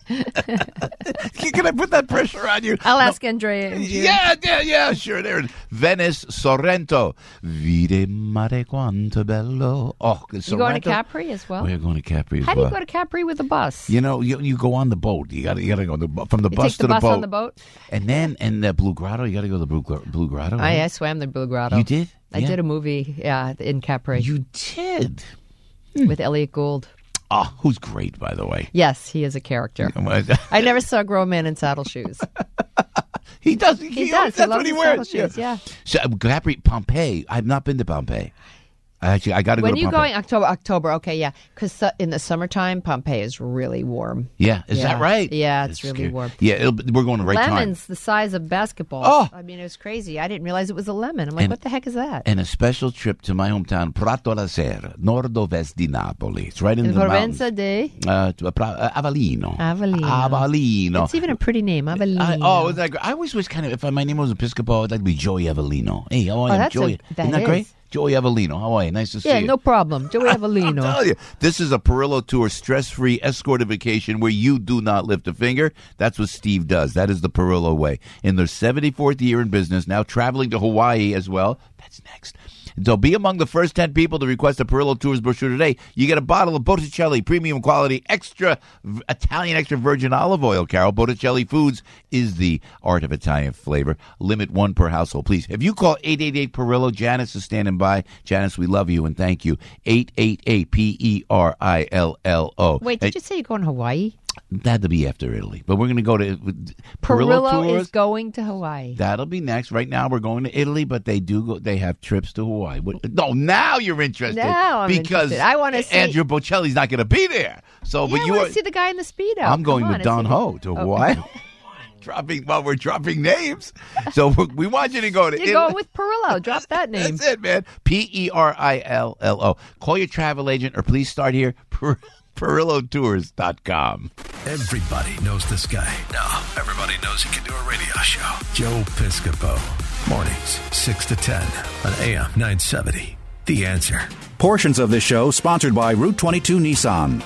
Speaker 8: Can I put that pressure on you?
Speaker 6: I'll ask Andrea. and June.
Speaker 8: Yeah, yeah, yeah, sure. There it is. Venice, Sorrento. Vide mare quanto bello. Oh,
Speaker 6: You
Speaker 8: Sorrento.
Speaker 6: going to Capri as well?
Speaker 8: We're going to Capri as
Speaker 6: How do
Speaker 8: well.
Speaker 6: you go to Capri with a bus?
Speaker 8: You know, you, you go on the boat. You got to you got to go the, bu- from the
Speaker 6: You
Speaker 8: bus
Speaker 6: take
Speaker 8: to
Speaker 6: the
Speaker 8: the
Speaker 6: bus
Speaker 8: boat.
Speaker 6: on the boat?
Speaker 8: And then in the Blue Grotto, you got to go to the Blue, Gro- Blue Grotto.
Speaker 6: I,
Speaker 8: right?
Speaker 6: I swam the Blue Grotto.
Speaker 8: You did?
Speaker 6: I
Speaker 8: Yeah.
Speaker 6: did a movie, yeah, in Capri.
Speaker 8: You did?
Speaker 6: With Elliot Gould.
Speaker 8: Oh, who's great, by the way.
Speaker 6: Yes, he is a character. I never saw a grown man in saddle shoes.
Speaker 8: He does. He,
Speaker 6: He
Speaker 8: he
Speaker 6: does. He
Speaker 8: That's
Speaker 6: loves
Speaker 8: what he
Speaker 6: his
Speaker 8: wears.
Speaker 6: saddle shoes, yeah.
Speaker 8: So uh, Capri, Pompeii. I've not been to Pompeii. I actually, I got to go
Speaker 6: When
Speaker 8: to
Speaker 6: you
Speaker 8: Pompeii.
Speaker 6: going October, October, okay, yeah, because su- in the summertime, Pompeii is really warm.
Speaker 8: Yeah, is that
Speaker 6: Yeah.
Speaker 8: right?
Speaker 6: Yeah, it's
Speaker 8: That's
Speaker 6: really
Speaker 8: scary.
Speaker 6: warm.
Speaker 8: Yeah, it'll, we're going to right time.
Speaker 6: Lemons the size of basketballs.
Speaker 8: Oh!
Speaker 6: I mean, it was crazy. I didn't realize it was a lemon. I'm like,
Speaker 8: And-
Speaker 6: what the heck is that?
Speaker 8: And a special trip to my hometown, Prato la Serra, nord-ovest di Napoli. It's right in,
Speaker 6: In
Speaker 8: the
Speaker 6: Provenza
Speaker 8: mountains.
Speaker 6: de
Speaker 8: Uh, to- uh, Pra- uh, Avellino.
Speaker 6: Avellino.
Speaker 8: Avellino.
Speaker 6: It's even a pretty name, Avellino.
Speaker 8: I, oh, isn't that great? I always wish kind of, if my name was Episcopo, I'd like to be Joey Avellino. Hey, how are
Speaker 6: Oh,
Speaker 8: you?
Speaker 6: that's a-
Speaker 8: Joey.
Speaker 6: that
Speaker 8: Isn't that
Speaker 6: is.
Speaker 8: great? Joey Avellino. How are you? Nice to see
Speaker 6: yeah,
Speaker 8: you.
Speaker 6: no problem. Joey
Speaker 8: I'll
Speaker 6: Avellino.
Speaker 8: tell you, this is a Perillo Tour stress-free escorted vacation where you do not lift a finger. That's what Steve does. That is the Perillo way. In their seventy-fourth year in business, now traveling to Hawaii as well. That's next. So be among the first ten people to request a Perillo Tours brochure today. You get a bottle of Botticelli premium quality extra v- Italian extra virgin olive oil, Carol. Botticelli Foods is the art of Italian flavor. Limit one per household, please. If you call eight eight eight Perillo, Janice is standing by. Janice, we love you and thank you. eight eight eight P E R I L L O.
Speaker 6: Wait, did you say you're going to Hawaii?
Speaker 8: That'll be after Italy. But we're going to go to Perillo,
Speaker 6: Perillo
Speaker 8: Tours.
Speaker 6: is going to Hawaii.
Speaker 8: That'll be next. Right now, we're going to Italy, but they do go. They have trips to Hawaii. What, no, now you're interested.
Speaker 6: Now I'm
Speaker 8: because
Speaker 6: interested. I wanna see-
Speaker 8: Andrew Bocelli's not going to be there. So,
Speaker 6: yeah,
Speaker 8: but
Speaker 6: I
Speaker 8: you
Speaker 6: want
Speaker 8: are.
Speaker 6: to see the guy in the Speedo.
Speaker 8: I'm going
Speaker 6: Come
Speaker 8: with
Speaker 6: on,
Speaker 8: Don
Speaker 6: it's-
Speaker 8: Ho to
Speaker 6: Oh.
Speaker 8: Hawaii. dropping while we're dropping names. So we we want you to go to
Speaker 6: You're
Speaker 8: Italy.
Speaker 6: going with Perillo. Drop that name.
Speaker 8: That's it, man. P E R I L L O. Call your travel agent or please start here. Per- Perillo Tours dot com.
Speaker 1: Everybody knows this guy. Now, everybody knows he can do a radio show. Joe Piscopo. Mornings, six to ten on A M nine seventy. The Answer.
Speaker 4: Portions of this show sponsored by Route twenty-two Nissan.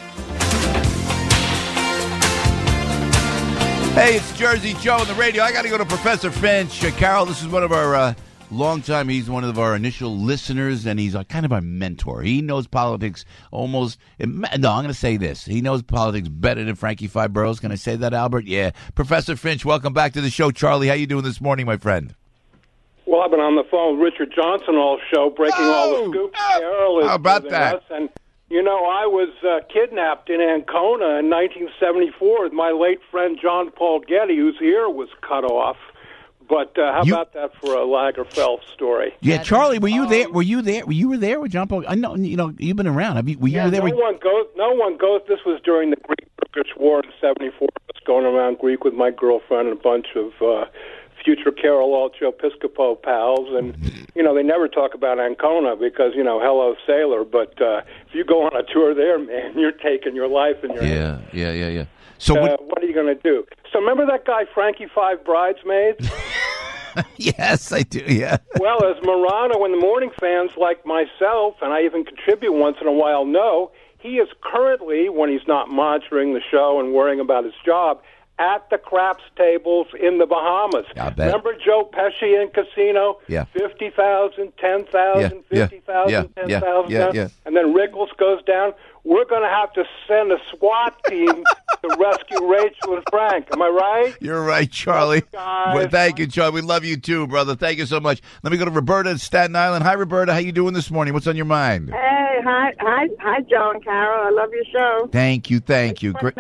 Speaker 8: Hey, it's Jersey Joe on the radio. I got to go to Professor Finch. Uh, Carol, this is one of our uh, long time. He's one of our initial listeners, and he's uh, kind of our mentor. He knows politics almost. No, I'm going to say this. He knows politics better than Frankie Five Boroughs. Can I say that, Albert? Yeah. Professor Finch, welcome back to the show. Charlie, how you doing this morning, my friend?
Speaker 14: Well, I've been on the phone with Richard Johnson all show, breaking
Speaker 8: Oh,
Speaker 14: all the scoops. Carol is
Speaker 8: how about
Speaker 14: visiting
Speaker 8: that?
Speaker 14: us, and you know, I was uh, kidnapped in Ancona in nineteen seventy-four. My late friend John Paul Getty, whose ear was cut off. But uh, how
Speaker 8: You-
Speaker 14: about that for a Lagerfeld story?
Speaker 8: Yeah, Charlie, were you there? Were you there? Were you were there with John Paul? I know, you know, you've been around. Have you? Were you
Speaker 14: Yeah,
Speaker 8: there?
Speaker 14: no
Speaker 8: with-
Speaker 14: one goes. No one goes. This was during the Greek-Turkish War in seventy-four. I was going around Greek with my girlfriend and a bunch of uh, future Carol Alcho Episcopo pals, and you know they never talk about Ancona because you know hello sailor. But uh, if you go on a tour there, man, you're taking your life in your
Speaker 8: Yeah, yeah, yeah, yeah. So
Speaker 14: uh,
Speaker 8: what?
Speaker 14: what are you going to do? So remember that guy Frankie Five Bridesmaids?
Speaker 8: Yes, I do, yeah.
Speaker 14: Well, as Morano and the morning fans like myself, and I even contribute once in a while, know, he is currently, when he's not monitoring the show and worrying about his job, at the craps tables in the Bahamas.
Speaker 8: I bet.
Speaker 14: Remember Joe Pesci in Casino?
Speaker 8: Yeah.
Speaker 14: fifty thousand, ten thousand,
Speaker 8: Yeah, yeah,
Speaker 14: fifty thousand,
Speaker 8: yeah,
Speaker 14: ten thousand.
Speaker 8: yeah, yeah.
Speaker 14: And then Rickles goes down. We're going to have to send a SWAT team to rescue Rachel and Frank. Am I right?
Speaker 8: You're right, Charlie.
Speaker 14: Guys.
Speaker 8: Well, thank you, Charlie. We love you too, brother. Thank you so much. Let me go to Roberta in Staten Island. Hi, Roberta. How you doing this morning? What's on your mind?
Speaker 15: Hey, hi, hi, hi, Joe and Carol. I love your show.
Speaker 8: Thank you, thank you.
Speaker 15: I,
Speaker 8: Great.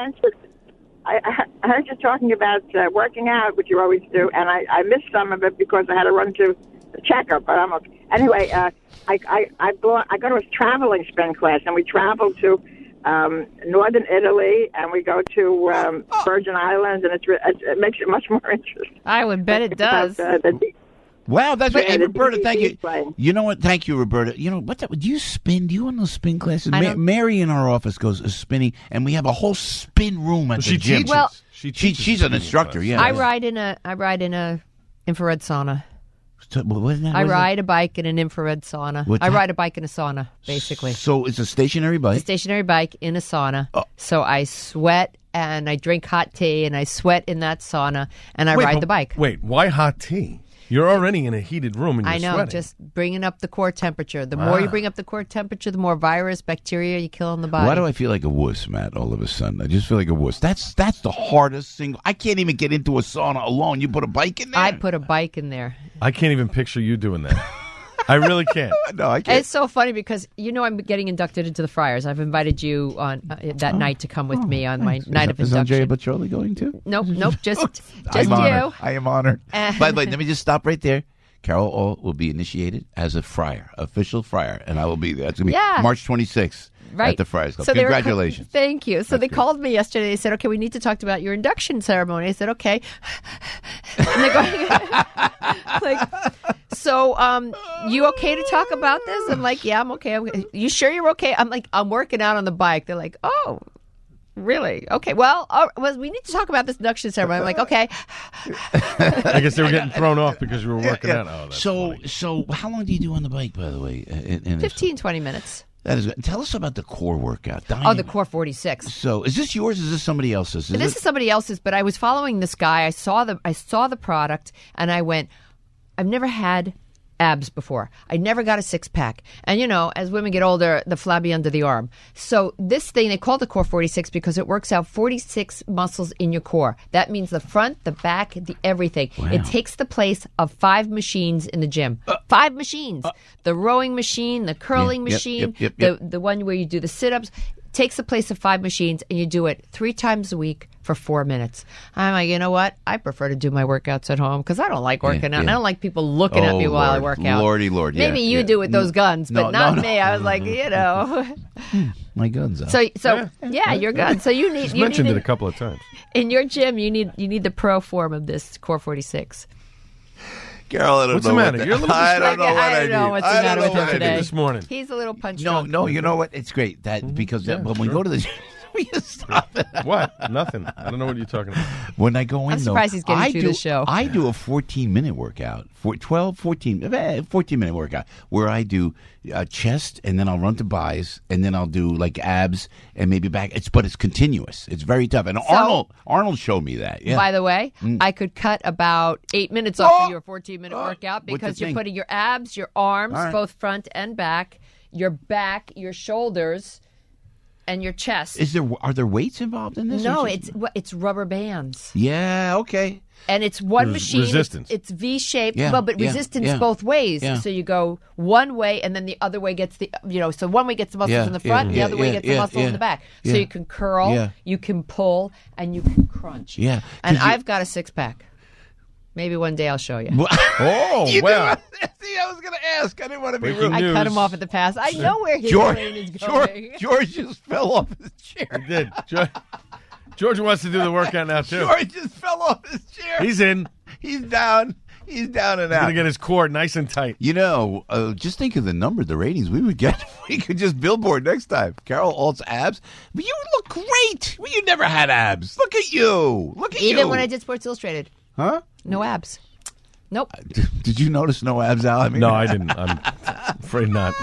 Speaker 15: I, I heard you talking about uh, working out, which you always do, and I, I missed some of it because I had to run to the checkup. But I'm okay. Anyway. Uh, I I I go I go to a traveling spin class, and we travel to um, northern Italy, and we go to um, Virgin Islands, and it's, it, it makes it much more interesting.
Speaker 6: I would bet it does.
Speaker 15: About, uh, the,
Speaker 8: Wow, that's right.
Speaker 15: Yeah,
Speaker 8: Hey,
Speaker 15: the
Speaker 8: Roberta,
Speaker 15: D V D
Speaker 8: thank you.
Speaker 15: playing.
Speaker 8: You know what? Thank you, Roberta. You know, what's that? Do you spin? Do you want those spin classes?
Speaker 6: I
Speaker 8: Ma-
Speaker 6: don't-
Speaker 8: Mary in our office goes uh, spinning, and we have a whole spin room at
Speaker 7: She
Speaker 8: the gym.
Speaker 7: teaches.
Speaker 6: Well-
Speaker 7: she
Speaker 8: She,
Speaker 7: teaches
Speaker 8: she's an
Speaker 7: spinning
Speaker 8: instructor,
Speaker 7: class.
Speaker 8: yeah.
Speaker 6: I ride in a I ride in a infrared sauna.
Speaker 8: So, what is that?
Speaker 6: I
Speaker 8: What is that?
Speaker 6: ride a bike in an infrared sauna.
Speaker 8: What
Speaker 6: I
Speaker 8: ti-
Speaker 6: ride a bike in a sauna, basically.
Speaker 8: So it's a stationary
Speaker 6: A
Speaker 8: bike.
Speaker 6: stationary bike in a sauna.
Speaker 8: Oh.
Speaker 6: So I sweat and I drink hot tea and I sweat in that sauna and I
Speaker 7: Wait,
Speaker 6: ride
Speaker 7: but-
Speaker 6: the bike.
Speaker 7: Wait, why hot tea? You're already in a heated room and you're
Speaker 6: I know,
Speaker 7: sweating.
Speaker 6: just bringing up the core temperature. The more you
Speaker 7: Wow.
Speaker 6: bring up the core temperature, the more virus, bacteria you kill in the body.
Speaker 8: Why do I feel like a wuss, Matt? All of a sudden, I just feel like a wuss. That's that's the hardest single. I can't even get into a sauna alone. You put a bike in there.
Speaker 6: I put a bike in there.
Speaker 7: I can't even picture you doing that. I really can't.
Speaker 8: No, I can't.
Speaker 6: It's so funny because you know I'm getting inducted into the Friars. I've invited you on uh, that night to come with me on my night of
Speaker 8: Is Andrea
Speaker 6: induction.
Speaker 8: Bocelli going to?
Speaker 6: Nope, nope, just just
Speaker 8: I'm
Speaker 6: you.
Speaker 8: honored. I am honored.
Speaker 6: And-
Speaker 8: By the way, let me just stop right there. Carol All will be initiated as a friar, official friar, and I will be there. It's going to be
Speaker 6: Yeah.
Speaker 8: March twenty-sixth
Speaker 6: Right.
Speaker 8: at the Friars Club.
Speaker 6: So they were-
Speaker 8: Congratulations.
Speaker 6: Thank you. So they called me yesterday. They said, okay, we need to talk about your induction ceremony. I said, okay. And they're going, like, so um, you okay to talk about this? I'm like, yeah, I'm okay. I'm, you sure you're okay? I'm like, I'm working out on the bike. They're like, oh, really? Okay. Well, uh, well, we need to talk about this induction ceremony. I'm like, okay.
Speaker 7: I guess they were getting thrown off because you were working
Speaker 8: Yeah.
Speaker 7: out. Oh, that's
Speaker 8: so,
Speaker 7: funny.
Speaker 8: so how long do you do on the bike, by the way? uh, In, in this-
Speaker 6: fifteen, twenty minutes.
Speaker 8: That is good. Tell us about the core workout.
Speaker 6: Oh,
Speaker 8: Diane.
Speaker 6: the Core forty-six.
Speaker 8: So, is this yours? Is this somebody else's? Is
Speaker 6: This
Speaker 8: it-
Speaker 6: is somebody else's, but I was following this guy. I saw the I saw the product, and I went, I've never had abs before. I never got a six pack. And you know, as women get older, the flabby under the arm. So this thing, they called it Core forty-six because it works out forty-six muscles in your core. That means the front, the back, the everything. It takes the place of five machines in the gym. Five machines. the rowing machine, the curling
Speaker 8: Yeah, yep,
Speaker 6: machine,
Speaker 8: yep, yep, yep.
Speaker 6: the the one where you do the sit-ups. Takes the place of five machines, and you do it three times a week for four minutes. I'm like, you know what? I prefer to do my workouts at home because I don't like working
Speaker 8: Yeah,
Speaker 6: out. And
Speaker 8: yeah.
Speaker 6: I don't like people looking at
Speaker 8: Oh,
Speaker 6: me while I
Speaker 8: Lord.
Speaker 6: work out.
Speaker 8: Lordy, Lord, yeah,
Speaker 6: Maybe you
Speaker 8: yeah.
Speaker 6: do with those
Speaker 8: No,
Speaker 6: guns, but
Speaker 8: no,
Speaker 6: not
Speaker 8: no,
Speaker 6: me.
Speaker 8: no.
Speaker 6: I was like, you know.
Speaker 8: My guns out.
Speaker 6: So, so yeah, you're good. So you need
Speaker 7: She's
Speaker 6: you
Speaker 7: mentioned
Speaker 6: need
Speaker 7: it a couple of times.
Speaker 6: in your gym. You need you need the pro form of this Core forty-six.
Speaker 8: Carol, I don't
Speaker 7: What's
Speaker 8: know
Speaker 7: the
Speaker 8: what
Speaker 7: matter?
Speaker 8: that-
Speaker 7: You're a little
Speaker 8: I don't
Speaker 7: distracted.
Speaker 8: know what
Speaker 6: I
Speaker 8: I,
Speaker 6: don't know
Speaker 8: need.
Speaker 6: what's the
Speaker 8: I don't
Speaker 6: matter
Speaker 8: know
Speaker 6: with
Speaker 8: what
Speaker 6: him
Speaker 8: I
Speaker 6: today.
Speaker 8: need.
Speaker 7: This morning.
Speaker 6: He's a little punch
Speaker 8: No,
Speaker 6: drunk.
Speaker 8: no, you know what? It's great that because that,
Speaker 7: yeah,
Speaker 8: when we
Speaker 7: sure.
Speaker 8: go to the we just stop it.
Speaker 7: What? Nothing. I don't know what you're talking about.
Speaker 8: When I go in,
Speaker 6: I'm
Speaker 8: though,
Speaker 6: surprised he's getting
Speaker 8: I
Speaker 6: through
Speaker 8: do,
Speaker 6: the show.
Speaker 8: I do a fourteen minute workout, for twelve, fourteen, eh, fourteen minute workout where I do uh, chest and then I'll run to buys and then I'll do like abs and maybe back. It's but it's continuous. It's very tough. And Arnold Arnold showed me that. Yeah.
Speaker 6: By the way,
Speaker 8: Mm.
Speaker 6: I could cut about eight minutes off
Speaker 8: Oh!
Speaker 6: of your fourteen minute workout
Speaker 8: What's the
Speaker 6: because you're
Speaker 8: thing?
Speaker 6: putting your abs, your arms,
Speaker 8: All right.
Speaker 6: both front and back, your back, your shoulders, and your chest.
Speaker 8: Is there are there weights involved in this? or
Speaker 6: no,
Speaker 8: just-
Speaker 6: it's wha- it's rubber bands.
Speaker 8: yeah. Okay.
Speaker 6: And it's one
Speaker 7: Res-
Speaker 6: machine. It's-
Speaker 7: resistance.
Speaker 6: It's, V-shaped,
Speaker 8: Yeah,
Speaker 6: well, but
Speaker 8: yeah,
Speaker 6: resistance
Speaker 8: yeah.
Speaker 6: both ways.
Speaker 8: Yeah.
Speaker 6: So you go one way, and then the other way gets the you know. So one way gets the muscles
Speaker 8: Yeah,
Speaker 6: in the
Speaker 8: yeah,
Speaker 6: front, the
Speaker 8: yeah,
Speaker 6: other way
Speaker 8: yeah,
Speaker 6: gets
Speaker 8: yeah,
Speaker 6: the muscles
Speaker 8: yeah,
Speaker 6: in the back.
Speaker 8: yeah.
Speaker 6: So you can curl,
Speaker 8: Yeah.
Speaker 6: you can pull, and you can crunch.
Speaker 8: Yeah.
Speaker 6: And
Speaker 8: 'Cause you-
Speaker 6: I've got a six pack. Maybe one day I'll show you.
Speaker 7: Oh,
Speaker 8: You
Speaker 7: well.
Speaker 8: did- See, I was going to ask. I didn't want to be
Speaker 7: Breaking
Speaker 8: rude.
Speaker 6: I cut
Speaker 7: news.
Speaker 6: him off at the pass. I know where his
Speaker 8: George,
Speaker 6: brain is
Speaker 8: George,
Speaker 6: going.
Speaker 8: George just fell off his chair.
Speaker 7: He did. George, George wants to do the workout now, too.
Speaker 8: George just fell off his chair.
Speaker 7: He's in.
Speaker 8: He's down. He's down and
Speaker 7: He's
Speaker 8: out.
Speaker 7: going to get his core nice and tight.
Speaker 8: You know, uh, just think of the number, the ratings we would get. We could just billboard next time. Carol Alt's abs. But you look great. Well, you never had abs. Look at you. Look at you.
Speaker 6: Even when I did Sports Illustrated,
Speaker 8: Huh?
Speaker 6: no abs. Nope.
Speaker 8: Did you notice no abs, Al? I mean,
Speaker 7: No, I didn't. I'm afraid not.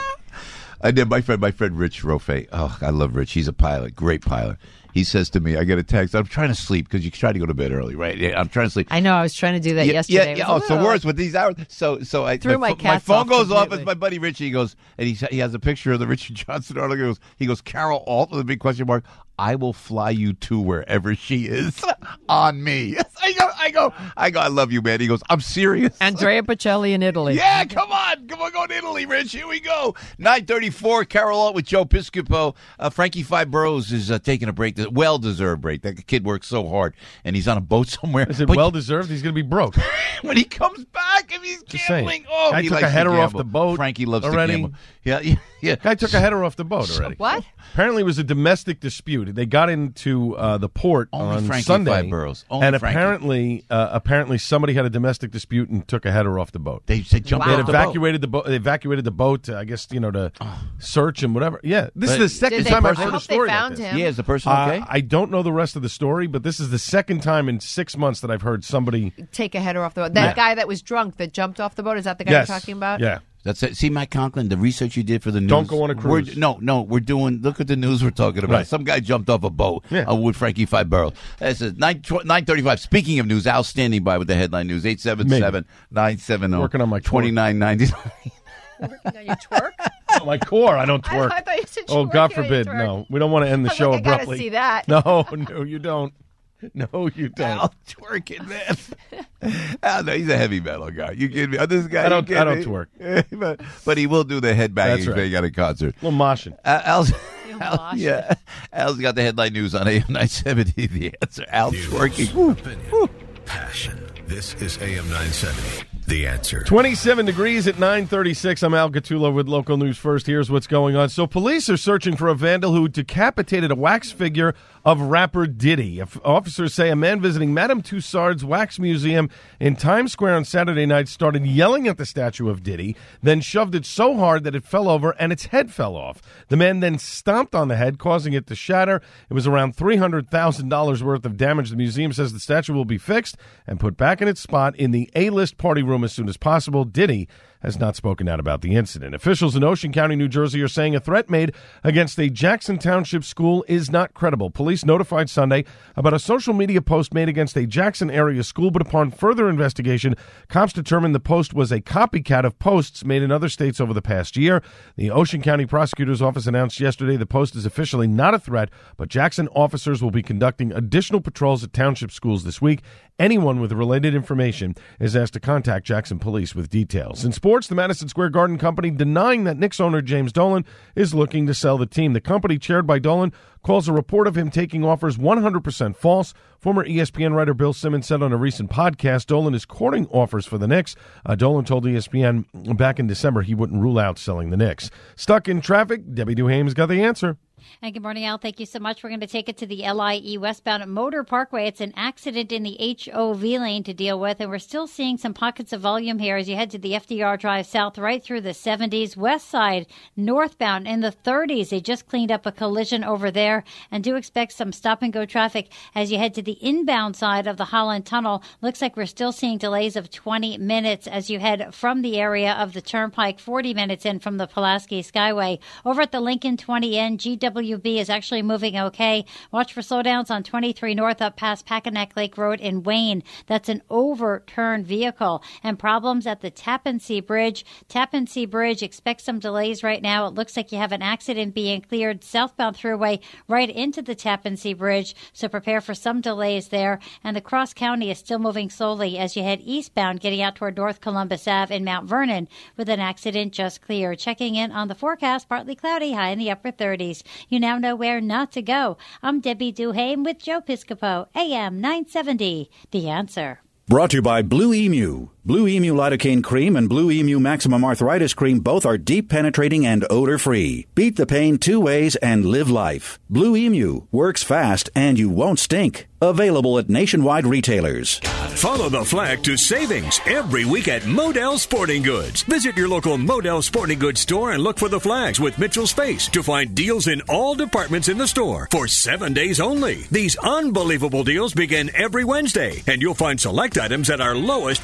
Speaker 8: I did. My friend, my friend Rich Rofe. Oh, I love Rich. He's a pilot, great pilot. He says to me, I get a text. I'm trying to sleep because you try to go to bed early, right? Yeah, I'm trying to sleep.
Speaker 6: I know. I was trying to do that
Speaker 8: yeah,
Speaker 6: yesterday.
Speaker 8: Yeah, yeah. Oh, it's the worst with these hours. So, so I
Speaker 6: Threw
Speaker 8: my,
Speaker 6: my cats
Speaker 8: my phone
Speaker 6: off
Speaker 8: goes off.
Speaker 6: completely.
Speaker 8: It's my buddy Richie. He goes and he he has a picture of the Richard Johnson article. He goes, he goes, Carol Alt with a big question mark. I will fly you to wherever she is on me. I go, I go, I go. I love you, man. He goes, I'm serious.
Speaker 6: Andrea Bocelli in Italy.
Speaker 8: Yeah, come on. Come on, go to Italy, Rich. Here we go. nine thirty-four, Carol Alt with Joe Piscopo. Uh, Frankie Five Boroughs is uh, taking a break, a well-deserved break. That kid works so hard, and he's on a boat somewhere.
Speaker 7: Is it
Speaker 8: But
Speaker 7: well-deserved? He's going to be broke.
Speaker 8: when he comes back, if he's
Speaker 7: Just
Speaker 8: gambling,
Speaker 7: saying.
Speaker 8: oh,
Speaker 7: Guy
Speaker 8: he
Speaker 7: took
Speaker 8: likes
Speaker 7: a header
Speaker 8: to
Speaker 7: off
Speaker 8: gamble.
Speaker 7: the boat
Speaker 8: Frankie loves
Speaker 7: already.
Speaker 8: to gamble. Yeah, yeah, yeah.
Speaker 7: Guy took a header off the boat already.
Speaker 6: What?
Speaker 7: Apparently, it was a domestic dispute. They got into uh, the port
Speaker 8: Only
Speaker 7: on
Speaker 8: Frankie
Speaker 7: Sunday,
Speaker 8: Five Boroughs. Only
Speaker 7: and
Speaker 8: Frankie.
Speaker 7: apparently, uh, apparently, somebody had a domestic dispute and took a header off the boat.
Speaker 8: They said jump
Speaker 7: They
Speaker 8: off
Speaker 7: had
Speaker 8: the boat.
Speaker 7: evacuated the boat. They evacuated the boat. Uh, I guess you know to search and whatever. Yeah, this
Speaker 8: But-
Speaker 7: is the second
Speaker 6: Did they-
Speaker 7: time
Speaker 6: I
Speaker 7: I've heard a
Speaker 6: hope they
Speaker 7: story
Speaker 6: found
Speaker 7: like this.
Speaker 6: him.
Speaker 8: Yeah, is the person
Speaker 7: Uh,
Speaker 8: okay?
Speaker 7: I don't know the rest of the story, but this is the second time in six months that I've heard somebody.
Speaker 6: Take a header off the boat. That
Speaker 7: Yeah.
Speaker 6: guy that was drunk that jumped off the boat. Is that the guy
Speaker 7: Yes.
Speaker 6: you're talking about?
Speaker 7: Yeah.
Speaker 8: That's it. See, Matt Conklin, the research you did for the news.
Speaker 7: Don't go on a cruise.
Speaker 8: We're, no, no, we're doing. Look at the news we're talking about.
Speaker 7: Right.
Speaker 8: Some guy jumped off a boat
Speaker 7: Yeah.
Speaker 8: uh, with Frankie Five Boroughs. This is nine nine thirty five. Speaking of news, Al standing by with the headline news. Eight seven seven nine seven zero.
Speaker 7: Working on my
Speaker 8: twenty nine ninety nine.
Speaker 6: Working on your twerk?
Speaker 7: Oh, my core, I don't twerk.
Speaker 6: I, I thought you said you
Speaker 7: Oh,
Speaker 6: were
Speaker 7: God
Speaker 6: working on your
Speaker 7: forbid,
Speaker 6: twerk.
Speaker 7: no. We don't want to end the
Speaker 6: I was
Speaker 7: show
Speaker 6: like, I gotta
Speaker 7: abruptly.
Speaker 6: see that.
Speaker 7: No, no, you don't. No, you don't.
Speaker 8: Al twerking, man. Al, no, he's a heavy metal guy. You kidding me? Oh, this guy,
Speaker 7: I don't-
Speaker 8: you
Speaker 7: I don't
Speaker 8: kidding me?
Speaker 7: twerk.
Speaker 8: but, but he will do the head
Speaker 7: That's
Speaker 8: banging
Speaker 7: right.
Speaker 8: thing at a concert.
Speaker 7: A little moshing.
Speaker 8: Uh, Al's, Al,
Speaker 6: mosh.
Speaker 8: yeah, Al's got the headline news on A M nine seventy. The answer, Al
Speaker 1: News,
Speaker 8: twerking. Woo.
Speaker 1: opinion, passion. This is A M nine seventy. The answer.
Speaker 7: twenty-seven degrees at nine thirty-six. I'm Al Gattulo with local news first. Here's what's going on. So police are searching for a vandal who decapitated a wax figure of rapper Diddy. Officers say a man visiting Madame Tussauds Wax Museum in Times Square on Saturday night started yelling at the statue of Diddy, then shoved it so hard that it fell over and its head fell off. The man then stomped on the head, causing it to shatter. It was around three hundred thousand dollars worth of damage. The museum says the statue will be fixed and put back in its spot in the A-list party room as soon as possible. Diddy has not spoken out about the incident. Officials in Ocean County, New Jersey are saying a threat made against a Jackson Township school is not credible. Police notified Sunday about a social media post made against a Jackson area school, but upon further investigation, cops determined the post was a copycat of posts made in other states over the past year. The Ocean County Prosecutor's Office announced yesterday the post is officially not a threat, but Jackson officers will be conducting additional patrols at township schools this week. Anyone with related information is asked to contact Jackson Police with details. In sports, the Madison Square Garden Company denying that Knicks owner James Dolan is looking to sell the team. The company, chaired by Dolan, calls a report of him taking offers one hundred percent false. Former E S P N writer Bill Simmons said on a recent podcast Dolan is courting offers for the Knicks. Uh, Dolan told E S P N back in December he wouldn't rule out selling the Knicks. Stuck in traffic, Debbie Duhame's got the answer.
Speaker 10: And good morning, Al. Thank you so much. We're going to take it to the L I E westbound at Motor Parkway. It's an accident in the H O V lane to deal with, and we're still seeing some pockets of volume here as you head to the F D R Drive south right through the seventies. West side, northbound in the thirties. They just cleaned up a collision over there and do expect some stop-and-go traffic as you head to the inbound side of the Holland Tunnel. Looks like we're still seeing delays of twenty minutes as you head from the area of the Turnpike, forty minutes in from the Pulaski Skyway. Over at the Lincoln twenty N, G W B is actually moving okay. Watch for slowdowns on twenty-three north up past Packanack Lake Road in Wayne. That's an overturned vehicle. And problems at the Tappan Zee Bridge. Tappan Zee Bridge, expect some delays right now. It looks like you have an accident being cleared southbound throughway right into the Tappan Zee Bridge, so prepare for some delays there. And the Cross County is still moving slowly as you head eastbound, getting out toward North Columbus Avenue in Mount Vernon with an accident just cleared. Checking in on the forecast, partly cloudy, high in the upper thirties. You now know where not to go. I'm Debbie Duhame with Joe Piscopo, A M nine seventy. The Answer.
Speaker 16: Brought to you by Blue Emu. Blue Emu Lidocaine Cream and Blue Emu Maximum Arthritis Cream both are deep penetrating and odor-free. Beat the pain two ways and live life. Blue Emu works fast and you won't stink. Available at nationwide retailers.
Speaker 17: Follow the flag to savings every week at Modell Sporting Goods. Visit your local Modell Sporting Goods store and look for the flags with Mitchell Space to find deals in all departments in the store for seven days only. These unbelievable deals begin every Wednesday, and you'll find select items at our lowest prices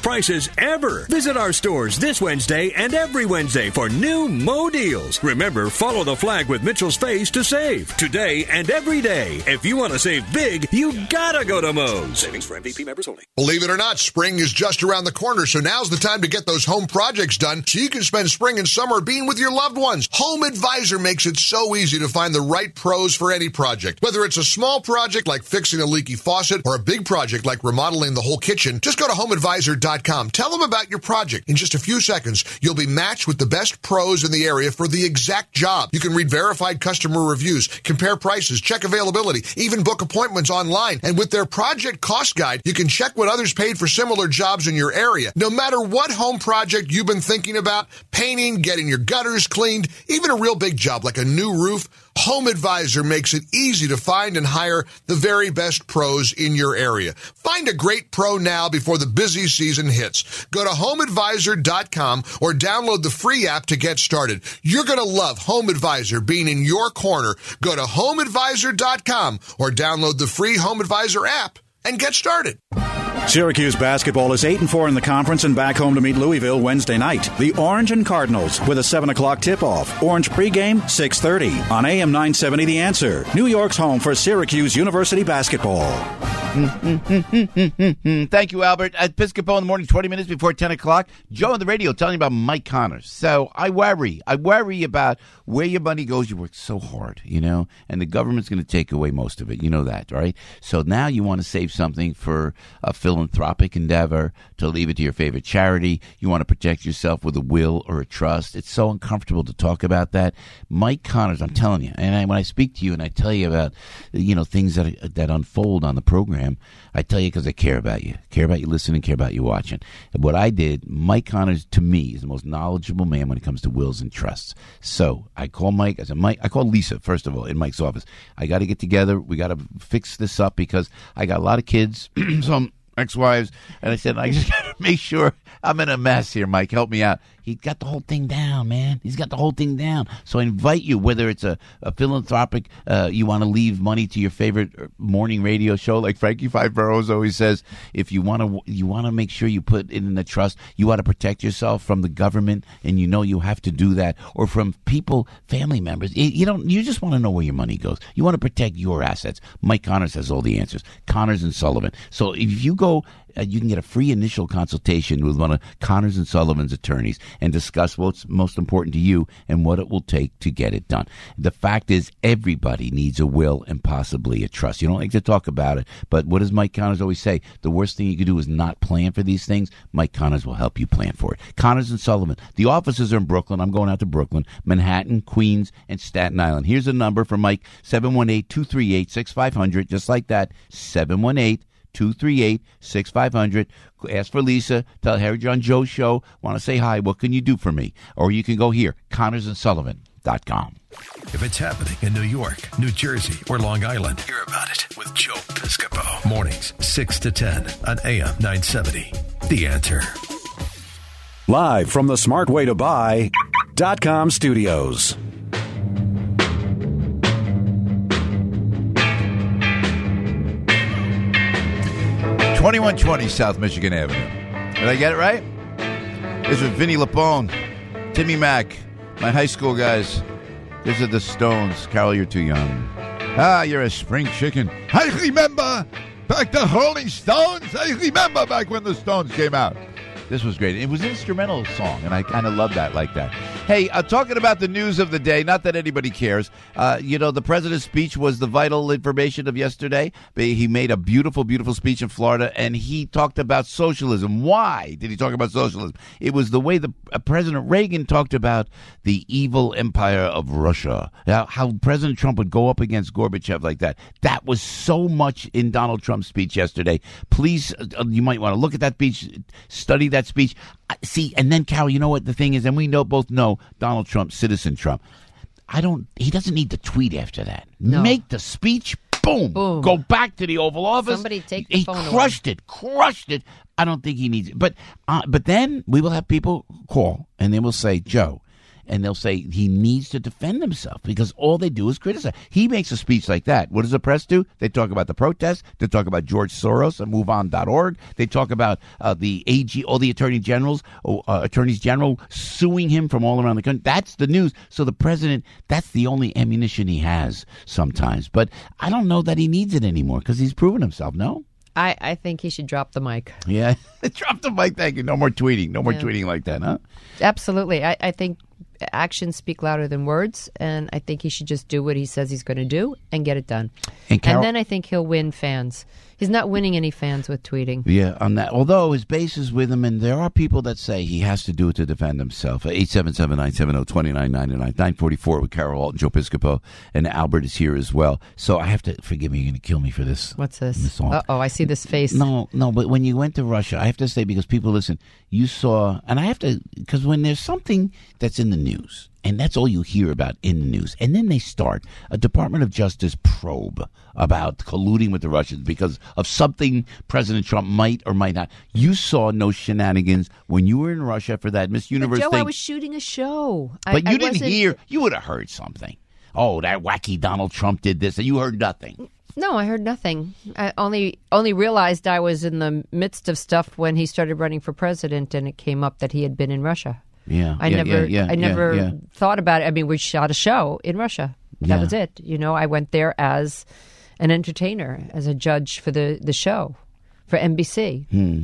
Speaker 17: deals ever. Visit our stores this Wednesday and every Wednesday for new Mo deals. Remember, follow the flag with Mitchell's face to save today and every day. If you want to save big, you gotta go to Mo's. Savings for M V P members only.
Speaker 18: Believe it or not, spring is just around the corner, so now's the time to get those home projects done so you can spend spring and summer being with your loved ones. Home Advisor makes it so easy to find the right pros for any project. Whether it's a small project like fixing a leaky faucet or a big project like remodeling the whole kitchen, just go to home advisor dot com. Tell them about your project. In just a few seconds, you'll be matched with the best pros in the area for the exact job. You can read verified customer reviews, compare prices, check availability, even book appointments online. And with their project cost guide, you can check what others paid for similar jobs in your area. No matter what home project you've been thinking about, painting, getting your gutters cleaned, even a real big job like a new roof, Home Advisor makes it easy to find and hire the very best pros in your area. Find a great pro now before the busy season hits. Go to home advisor dot com or download the free app to get started. You're going to love Home Advisor being in your corner. Go to home advisor dot com or download the free Home Advisor app and get started.
Speaker 16: Syracuse basketball is eight and four in the conference and back home to meet Louisville Wednesday night. The Orange and Cardinals with a seven o'clock tip-off. Orange pregame, six thirty on A M nine seventy The Answer. New York's home for Syracuse University basketball.
Speaker 8: Thank you, Albert. At Piscopo in the morning, twenty minutes before ten o'clock. Joe on the radio telling you about Mike Connors. So I worry. I worry about where your money goes. You work so hard, you know, and the government's going to take away most of it. You know that, right? So now you want to save something for a philanthropic endeavor, to leave it to your favorite charity. You want to protect yourself with a will or a trust. It's so uncomfortable to talk about that. Mike Connors, I'm telling you, and I, when I speak to you and I tell you about, you know, things that that unfold on the program, I tell you because I care about you. Care about you listening, care about you watching. And what I did, Mike Connors, to me, is the most knowledgeable man when it comes to wills and trusts. So I call Mike. I said, Mike, I called Lisa, first of all, in Mike's office. I got to get together. We got to fix this up because I got a lot of kids, some ex-wives, and I said, I just got to make sure I'm in a mess here, Mike. Help me out. He got the whole thing down, man. He's got the whole thing down. So I invite you, whether it's a, a philanthropic, uh, you want to leave money to your favorite morning radio show, like Frankie Five Boroughs always says, if you want to you want to make sure you put it in the trust, you want to protect yourself from the government, and you know you have to do that, or from people, family members. You don't. You just want to know where your money goes. You want to protect your assets. Mike Connors has all the answers. Connors and Sullivan. So if you go, uh, you can get a free initial consultation with one of Connors and Sullivan's attorneys and discuss what's most important to you and what it will take to get it done. The fact is, everybody needs a will and possibly a trust. You don't like to talk about it, but what does Mike Connors always say? The worst thing you can do is not plan for these things. Mike Connors will help you plan for it. Connors and Sullivan. The offices are in Brooklyn. I'm going out to Brooklyn, Manhattan, Queens, and Staten Island. Here's a number for Mike, seven one eight, two three eight, six five zero zero, just like that, seven one eight, two three eight, six five zero zero. Ask for Lisa. Tell Harry John Joe Show. Want to say hi. What can you do for me? Or you can go here, Connors and Sullivan dot com.
Speaker 1: If it's happening in New York, New Jersey, or Long Island, hear about it with Joe Piscopo. Mornings, six to ten on A M nine seventy. The Answer.
Speaker 4: Live from the smart way to buy dot com studios.
Speaker 8: twenty-one twenty South Michigan Avenue. Did I get it right? This is Vinnie Lapone, Timmy Mack, my high school guys. This is the Stones. Carol, you're too young. Ah, you're a spring chicken. I remember back the Rolling Stones. I remember back when the Stones came out. This was great. It was an instrumental song, and I kind of love that like that. Hey, uh, talking about the news of the day, not that anybody cares. Uh, you know, the president's speech was the vital information of yesterday. He made a beautiful, beautiful speech in Florida, and he talked about socialism. Why did he talk about socialism? It was the way the uh, President Reagan talked about the evil empire of Russia, how, how President Trump would go up against Gorbachev like that. That was so much in Donald Trump's speech yesterday. Please, uh, you might want to look at that speech, study that speech. See, and then, Carol, you know what the thing is, and we know both know Donald Trump, Citizen Trump. I don't, he doesn't need to tweet after that. No. Make the speech, boom, boom, go back to the Oval Office.
Speaker 6: Somebody take the
Speaker 8: he
Speaker 6: phone
Speaker 8: crushed
Speaker 6: away.
Speaker 8: it, crushed it. I don't think he needs it. But, uh, but then we will have people call, and they will say, Joe, and they'll say he needs to defend himself because all they do is criticize. He makes a speech like that. What does the press do? They talk about the protests. They talk about George Soros and move on dot org. They talk about uh, the A G, all the attorney generals, uh, attorneys general suing him from all around the country. That's the news. So the president, that's the only ammunition he has sometimes. But I don't know that he needs it anymore because he's proven himself, no?
Speaker 6: I, I think he should drop the mic.
Speaker 8: Yeah, drop the mic. Thank you. No more tweeting. No more
Speaker 6: Yeah.
Speaker 8: tweeting like that, huh?
Speaker 6: Absolutely. I, I think actions speak louder than words, and I think he should just do what he says he's going to do and get it done.
Speaker 8: And, Carol-
Speaker 6: and then I think he'll win fans. He's not winning any fans with tweeting.
Speaker 8: Yeah, on that. Although his base is with him, and there are people that say he has to do it to defend himself. eight seven seven, nine seven zero, two nine nine nine, nine forty-four with Carol Alton, Joe Piscopo, and Albert is here as well. So I have to, forgive me, you're going to kill me for this.
Speaker 6: What's this?
Speaker 8: This song.
Speaker 6: Uh-oh, I see this face.
Speaker 8: No, no, but when you went to Russia, I have to say, because people listen, you saw, and I have to, because when there's something that's in the news, and that's all you hear about in the news, and then they start a Department of Justice probe about colluding with the Russians because of something President Trump might or might not. You saw no shenanigans when you were in Russia for that Miss Universe
Speaker 6: But Joe,
Speaker 8: thing.
Speaker 6: I was shooting a show.
Speaker 8: but
Speaker 6: I,
Speaker 8: you
Speaker 6: I
Speaker 8: didn't
Speaker 6: wasn't-
Speaker 8: hear, you would have heard something. Oh, that wacky Donald Trump did this, and you heard nothing.
Speaker 6: No, I heard nothing. I only only realized I was in the midst of stuff when he started running for president, and it came up that he had been in Russia.
Speaker 8: Yeah,
Speaker 6: I
Speaker 8: yeah,
Speaker 6: never,
Speaker 8: yeah, yeah,
Speaker 6: I never
Speaker 8: yeah, yeah.
Speaker 6: thought about it. I mean, we shot a show in Russia. That
Speaker 8: Yeah.
Speaker 6: was it. You know, I went there as an entertainer, as a judge for the, the show for N B C.
Speaker 8: Hmm.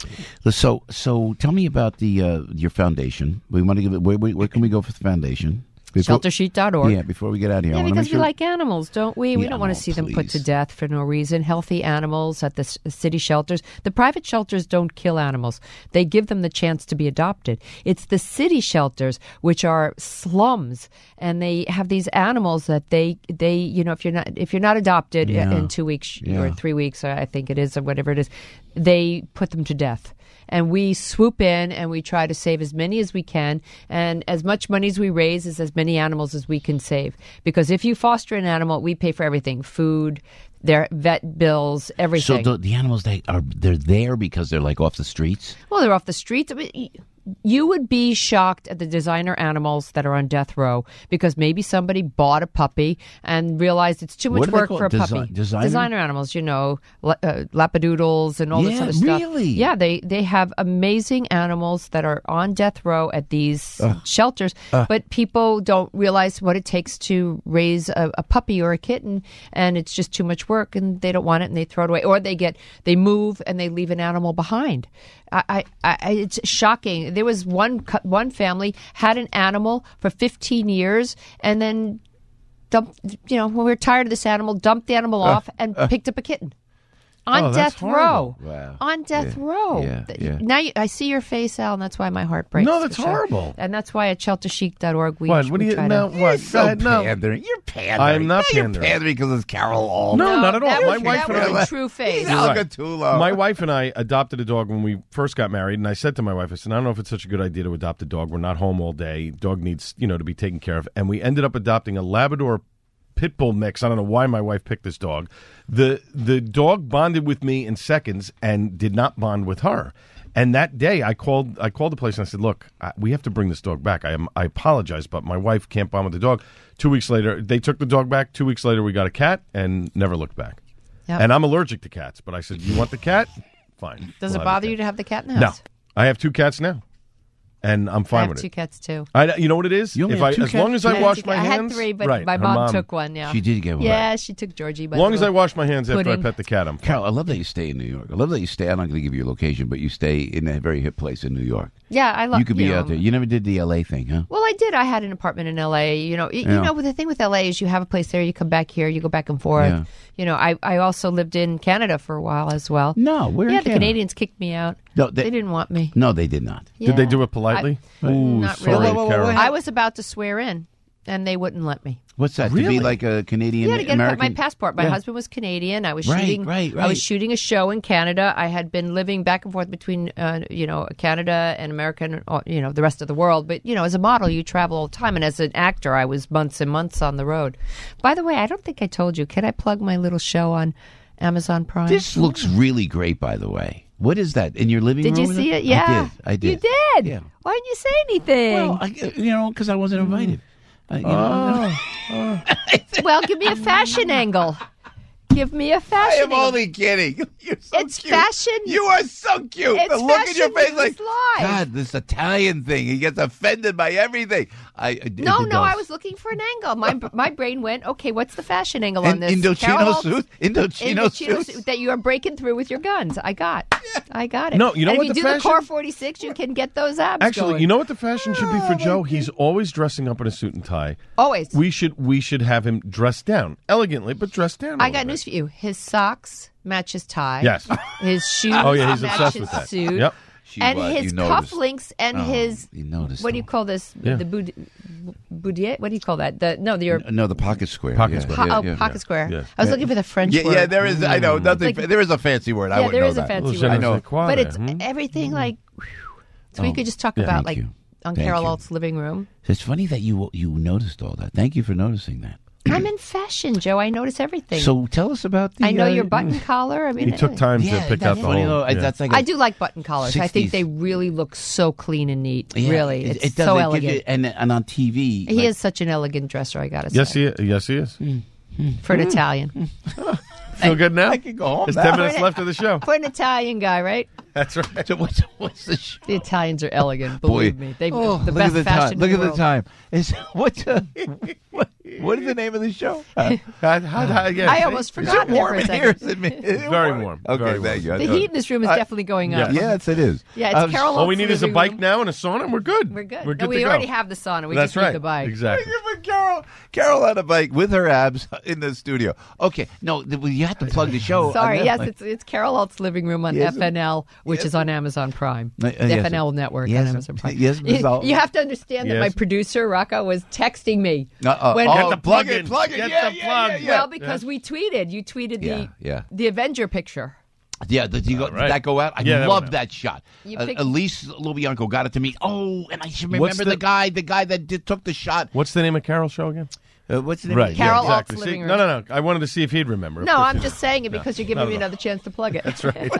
Speaker 8: So, so tell me about the uh, your foundation. We want to give it. Where, where, where can we go for the foundation?
Speaker 6: shelter sheet dot org.
Speaker 8: Yeah, before we get out of here, I
Speaker 6: Yeah,
Speaker 8: wanna
Speaker 6: because
Speaker 8: make sure-
Speaker 6: we like animals, don't we? We
Speaker 8: Yeah,
Speaker 6: don't want
Speaker 8: oh,
Speaker 6: to see them put to
Speaker 8: please.
Speaker 6: death for no reason. Healthy animals at the s- city shelters. The private shelters don't kill animals. They give them the chance to be adopted. It's the city shelters, which are slums, and they have these animals that they, they you know, if you're not if you're not adopted
Speaker 8: Yeah.
Speaker 6: in two weeks
Speaker 8: Yeah.
Speaker 6: or three weeks, I think it is, or whatever it is, they put them to death. And we swoop in and we try to save as many as we can. And as much money as we raise is as many animals as we can save. Because if you foster an animal, we pay for everything. Food, their vet bills,
Speaker 8: So
Speaker 6: everything.
Speaker 8: the, the animals, they are they're there because they're like off the streets.
Speaker 6: Well, they're off the streets. I mean, y- you would be shocked at the designer animals that are on death row because maybe somebody bought a puppy and realized it's too
Speaker 8: What
Speaker 6: much
Speaker 8: are they
Speaker 6: work
Speaker 8: called?
Speaker 6: for a
Speaker 8: Desi-
Speaker 6: puppy.
Speaker 8: designer?
Speaker 6: animals, you know, la- uh, labradoodles and all this
Speaker 8: Yeah,
Speaker 6: other stuff.
Speaker 8: really?
Speaker 6: Yeah, they they have amazing animals that are on death row at these
Speaker 8: Ugh.
Speaker 6: shelters,
Speaker 8: Ugh.
Speaker 6: but people don't realize what it takes to raise a, a puppy or a kitten, and it's just too much work, and they don't want it, and they throw it away, or they get they move and they leave an animal behind. I, I, I it's shocking. There was one cou- one family had an animal for fifteen years, and then dumped. You know, when we were tired of this animal, dumped the animal
Speaker 8: Uh,
Speaker 6: off and
Speaker 8: uh.
Speaker 6: picked up a kitten. On
Speaker 8: Oh, that's
Speaker 6: death
Speaker 8: horrible.
Speaker 6: row.
Speaker 8: Wow.
Speaker 6: On death
Speaker 8: Yeah,
Speaker 6: row.
Speaker 8: yeah,
Speaker 6: Th-
Speaker 8: yeah.
Speaker 6: Now you, I see your face, Al, and that's why my heart breaks.
Speaker 7: No, that's
Speaker 6: for sure.
Speaker 7: horrible.
Speaker 6: And that's why at shelter chic dot org we,
Speaker 7: What? What do
Speaker 6: we
Speaker 7: you
Speaker 6: try
Speaker 7: no?
Speaker 6: to...
Speaker 7: What?
Speaker 8: So
Speaker 7: Go ahead, no.
Speaker 8: pandering. You're pandering.
Speaker 7: I'm not
Speaker 8: Yeah,
Speaker 7: pandering.
Speaker 8: You're pandering because it's Carol Alton.
Speaker 7: No, not at all.
Speaker 6: That
Speaker 7: My
Speaker 6: was,
Speaker 7: wife
Speaker 6: that
Speaker 7: and
Speaker 6: was
Speaker 7: I.
Speaker 6: a true face.
Speaker 8: You're
Speaker 7: Right.
Speaker 8: Alcatulo.
Speaker 7: My wife and I adopted a dog when we first got married, and I said to my wife, I said, I don't know if it's such a good idea to adopt a dog. We're not home all day. Dog needs, you know, to be taken care of. And we ended up adopting a Labrador pit bull mix. I don't know why my wife picked this dog. The the dog bonded with me in seconds and did not bond with her. And that day, I called I called the place and I said, "Look, I, we have to bring this dog back. I am I apologize, but my wife can't bond with the dog." Two weeks later, they took the dog back. Two weeks later, we got a cat and never looked back.
Speaker 6: Yep.
Speaker 7: And I'm allergic to cats, but I said, "You want the cat? Fine."
Speaker 6: Does
Speaker 7: We'll
Speaker 6: it
Speaker 7: have
Speaker 6: bother
Speaker 7: the
Speaker 6: you to
Speaker 7: cat."
Speaker 6: have the cat in the
Speaker 7: No,
Speaker 6: house?
Speaker 7: I have two cats now, and I'm
Speaker 6: I
Speaker 7: fine
Speaker 6: have
Speaker 7: with
Speaker 6: two
Speaker 7: it.
Speaker 6: cats too.
Speaker 7: I, you know what it is?
Speaker 8: You only
Speaker 7: If
Speaker 8: have
Speaker 7: I,
Speaker 8: two
Speaker 7: as long
Speaker 8: cats?
Speaker 7: as I
Speaker 6: I had
Speaker 7: wash
Speaker 6: two-
Speaker 7: my
Speaker 6: I
Speaker 7: hands,
Speaker 6: had three, but
Speaker 7: right,
Speaker 6: my
Speaker 7: her
Speaker 6: mom, took one. Yeah,
Speaker 8: She did get one.
Speaker 6: Yeah, she took Georgie.
Speaker 7: As long as I wash my hands after I
Speaker 6: pudding.
Speaker 7: pet the cat, I'm fine.
Speaker 8: Carol, I love that you stay in New York. I love that you stay. I'm not going to give you a location, but you stay in a very hip place in New York.
Speaker 6: Yeah, I love.
Speaker 8: You could be
Speaker 6: know,
Speaker 8: out there. You never did the L A thing, huh?
Speaker 6: Well, I did. I had an apartment in L A. You know, y-
Speaker 8: Yeah.
Speaker 6: you know, the thing with L A is you have a place there, you come back here, you go back and forth.
Speaker 8: Yeah.
Speaker 6: You know, I, I also lived in Canada for a while as well.
Speaker 8: No, where in
Speaker 6: Yeah, the
Speaker 8: Canada?
Speaker 6: Canadians kicked me out.
Speaker 8: No,
Speaker 6: they,
Speaker 8: they-
Speaker 6: didn't want me.
Speaker 8: No, they did not.
Speaker 7: Did they
Speaker 6: Yeah.
Speaker 7: do it politely?
Speaker 6: I-
Speaker 7: Ooh,
Speaker 6: not
Speaker 7: sorry,
Speaker 6: really.
Speaker 7: Carol.
Speaker 6: I was about to swear in, and they wouldn't let me.
Speaker 8: What's that? To
Speaker 7: Really?
Speaker 8: be like a Canadian
Speaker 6: Yeah, to get
Speaker 8: American?
Speaker 6: my passport. My
Speaker 8: Yeah.
Speaker 6: husband was Canadian. I was
Speaker 8: Right,
Speaker 6: shooting.
Speaker 8: right,
Speaker 6: I
Speaker 8: right.
Speaker 6: was shooting a show in Canada. I had been living back and forth between, uh, you know, Canada and America, and, uh, you know, the rest of the world. But you know, as a model, you travel all the time, and as an actor, I was months and months on the road. By the way, I don't think I told you. Can I plug my little show on Amazon Prime?
Speaker 8: This looks really great, by the way. What is that in your living
Speaker 6: Did
Speaker 8: room?
Speaker 6: you see it? Yeah,
Speaker 8: I did. I did.
Speaker 6: You did.
Speaker 8: Yeah.
Speaker 6: Why didn't you say anything?
Speaker 8: Well, I, you know, because I wasn't invited. I, you
Speaker 6: Oh.
Speaker 8: know.
Speaker 6: Well, give me a fashion angle. Give me a fashion.
Speaker 8: I am
Speaker 6: angle.
Speaker 8: only kidding. You're so
Speaker 6: it's
Speaker 8: cute.
Speaker 6: fashion.
Speaker 8: You are so cute.
Speaker 6: It's
Speaker 8: The look in your
Speaker 6: fashion
Speaker 8: face, like
Speaker 6: news live.
Speaker 8: God, this Italian thing. He gets offended by everything. I it,
Speaker 6: No,
Speaker 8: it
Speaker 6: no,
Speaker 8: does.
Speaker 6: I was looking for an angle. My my brain went, okay, what's the fashion angle on
Speaker 8: An
Speaker 6: this?
Speaker 8: Indochino
Speaker 6: Carol Holt's-
Speaker 8: suit? Indochino
Speaker 6: Indochino
Speaker 8: suits?
Speaker 6: suit that you are breaking through with your guns. I got. I got it.
Speaker 7: No, you know
Speaker 6: and
Speaker 7: what
Speaker 6: if you
Speaker 7: the
Speaker 6: do
Speaker 7: fashion-
Speaker 6: the Core forty-six, you can get those abs
Speaker 7: Actually,
Speaker 6: going.
Speaker 7: you know what the fashion should be for Joe? He's always dressing up in a suit and tie.
Speaker 6: Always.
Speaker 7: We should we should have him dressed down elegantly, but dressed down. a
Speaker 6: I
Speaker 7: little
Speaker 6: got
Speaker 7: bit.
Speaker 6: news for you. His socks match his tie.
Speaker 7: Yes.
Speaker 6: His shoes
Speaker 7: Oh, yeah, he's
Speaker 6: match
Speaker 7: obsessed
Speaker 6: his
Speaker 7: with that.
Speaker 6: suit.
Speaker 7: Yep.
Speaker 8: She
Speaker 6: and
Speaker 8: was.
Speaker 6: his
Speaker 8: You noticed.
Speaker 6: cufflinks and
Speaker 8: Oh,
Speaker 6: his
Speaker 8: you noticed,
Speaker 6: what do you call this?
Speaker 7: Yeah.
Speaker 6: The boud- boudier? What do you call that? The no, the your
Speaker 8: No, the pocket square.
Speaker 7: Pocket
Speaker 8: yeah,
Speaker 7: square.
Speaker 6: po-
Speaker 8: yeah,
Speaker 6: oh,
Speaker 8: yeah,
Speaker 6: pocket
Speaker 8: yeah.
Speaker 6: square.
Speaker 7: Yes.
Speaker 6: I was
Speaker 8: Yeah.
Speaker 6: looking for the French
Speaker 8: Yeah,
Speaker 6: word.
Speaker 8: yeah, there is. I know nothing.
Speaker 6: Like-
Speaker 8: there is a fancy word. I
Speaker 6: yeah,
Speaker 8: wouldn't
Speaker 6: there
Speaker 8: know
Speaker 6: is a
Speaker 8: that.
Speaker 6: fancy
Speaker 7: Well,
Speaker 6: word.
Speaker 7: I know.
Speaker 6: But it's
Speaker 7: Hmm?
Speaker 6: everything like. So we
Speaker 8: Oh,
Speaker 6: could just talk
Speaker 8: yeah.
Speaker 6: about
Speaker 8: Thank
Speaker 6: like
Speaker 8: you.
Speaker 6: on
Speaker 8: Thank
Speaker 6: Carol
Speaker 8: you.
Speaker 6: Alt's living room.
Speaker 8: It's funny that you you noticed all that. Thank you for noticing that.
Speaker 6: I'm in fashion, Joe. I notice everything.
Speaker 8: So tell us about the.
Speaker 6: I know
Speaker 8: uh,
Speaker 6: your button collar. I mean,
Speaker 7: He took time
Speaker 8: Yeah,
Speaker 7: to pick
Speaker 8: that's
Speaker 7: out the
Speaker 8: funny,
Speaker 7: whole.
Speaker 8: though.
Speaker 7: yeah.
Speaker 8: That's like a
Speaker 6: I do like button collars. I think
Speaker 8: sixties.
Speaker 6: they really look so clean and neat.
Speaker 8: Yeah,
Speaker 6: really,
Speaker 8: it,
Speaker 6: it's
Speaker 8: it does.
Speaker 6: so
Speaker 8: It gives
Speaker 6: elegant.
Speaker 8: you- and and on T V,
Speaker 6: he
Speaker 8: like-
Speaker 6: is such an elegant dresser. I gotta say.
Speaker 7: Yes, he is. Yes, he is.
Speaker 6: For an Italian.
Speaker 7: Feel good now?
Speaker 8: I can go home
Speaker 7: There's
Speaker 8: now.
Speaker 7: ten minutes left of the show.
Speaker 6: For an Italian guy, right?
Speaker 7: That's right.
Speaker 8: So what's, what's the sh-
Speaker 6: The Italians are elegant.
Speaker 8: Boy.
Speaker 6: Believe me, they
Speaker 8: Oh,
Speaker 6: the
Speaker 8: look
Speaker 6: best
Speaker 8: at the
Speaker 6: fashion.
Speaker 8: time. Look
Speaker 6: in
Speaker 8: at
Speaker 6: the
Speaker 8: the
Speaker 6: world.
Speaker 8: time. Is what, uh, what? What is the name of the show? Uh,
Speaker 7: How- how- how- yeah,
Speaker 6: I
Speaker 7: see?
Speaker 6: almost
Speaker 8: is
Speaker 6: forgot
Speaker 8: it
Speaker 6: there
Speaker 8: warm
Speaker 6: for a
Speaker 8: in
Speaker 6: second.
Speaker 8: here? Is it, is it
Speaker 7: Very warm.
Speaker 8: Okay,
Speaker 7: Very
Speaker 8: thank you.
Speaker 6: The heat in this room is
Speaker 8: I-
Speaker 6: definitely going up.
Speaker 8: Yes, it is.
Speaker 6: Yeah, it's
Speaker 8: Um,
Speaker 6: Carol
Speaker 7: All we
Speaker 6: Alt's
Speaker 7: need is a
Speaker 6: living
Speaker 7: bike
Speaker 6: room.
Speaker 7: now and a sauna, and we're good.
Speaker 6: We're good.
Speaker 7: We're
Speaker 6: No,
Speaker 7: good
Speaker 6: we
Speaker 7: to
Speaker 6: already
Speaker 7: go.
Speaker 6: have the sauna. We
Speaker 7: That's
Speaker 6: just need
Speaker 7: right.
Speaker 6: the bike.
Speaker 7: Exactly.
Speaker 8: Thank you for Carol. Carol on a bike with her abs in the studio. Okay, no, th- well, you have to plug the show.
Speaker 6: Sorry,
Speaker 8: on
Speaker 6: yes,
Speaker 8: that.
Speaker 6: it's it's Carol Alt's living room on
Speaker 8: Yes,
Speaker 6: F N L, which
Speaker 8: yes.
Speaker 6: is on Amazon Prime.
Speaker 8: Uh, uh,
Speaker 6: the
Speaker 8: yes,
Speaker 6: F N L network
Speaker 8: yes,
Speaker 6: on Amazon Prime.
Speaker 8: yes, Miz
Speaker 6: you,
Speaker 8: Al-
Speaker 6: you have to understand that my
Speaker 7: Yes.
Speaker 6: producer Rocco was texting me.
Speaker 8: Uh-uh.
Speaker 6: when
Speaker 8: Oh,
Speaker 7: Get the plug
Speaker 8: plug it,
Speaker 7: in.
Speaker 8: plug it.
Speaker 7: Get
Speaker 8: Yeah,
Speaker 7: the
Speaker 8: yeah,
Speaker 7: plug.
Speaker 8: yeah, yeah.
Speaker 6: Well, because we tweeted. You tweeted
Speaker 8: Yeah,
Speaker 6: the
Speaker 8: yeah.
Speaker 6: the Avenger picture.
Speaker 8: Yeah, did, you go,
Speaker 7: right.
Speaker 8: did that go out? I
Speaker 7: Yeah, that
Speaker 8: love
Speaker 7: went
Speaker 8: that shot.
Speaker 6: You
Speaker 8: Uh,
Speaker 6: picked-
Speaker 8: Elise Lubianco got it to me. Oh, and I should
Speaker 7: What's
Speaker 8: remember
Speaker 7: the-
Speaker 8: the, guy, the guy that did, took the shot.
Speaker 7: What's the name of Carol's show again?
Speaker 8: Uh, what's the name?
Speaker 7: Right.
Speaker 6: Carol
Speaker 7: yeah,
Speaker 6: Alt's
Speaker 7: exactly.
Speaker 6: living
Speaker 7: See,
Speaker 6: room.
Speaker 7: no, no, no. I wanted to see if he'd remember. Of
Speaker 6: No,
Speaker 7: course
Speaker 6: I'm
Speaker 7: he
Speaker 6: just
Speaker 7: did.
Speaker 6: saying it
Speaker 7: No,
Speaker 6: because you're
Speaker 7: not
Speaker 6: giving
Speaker 7: at
Speaker 6: me
Speaker 7: all.
Speaker 6: another chance to plug it.
Speaker 7: That's right.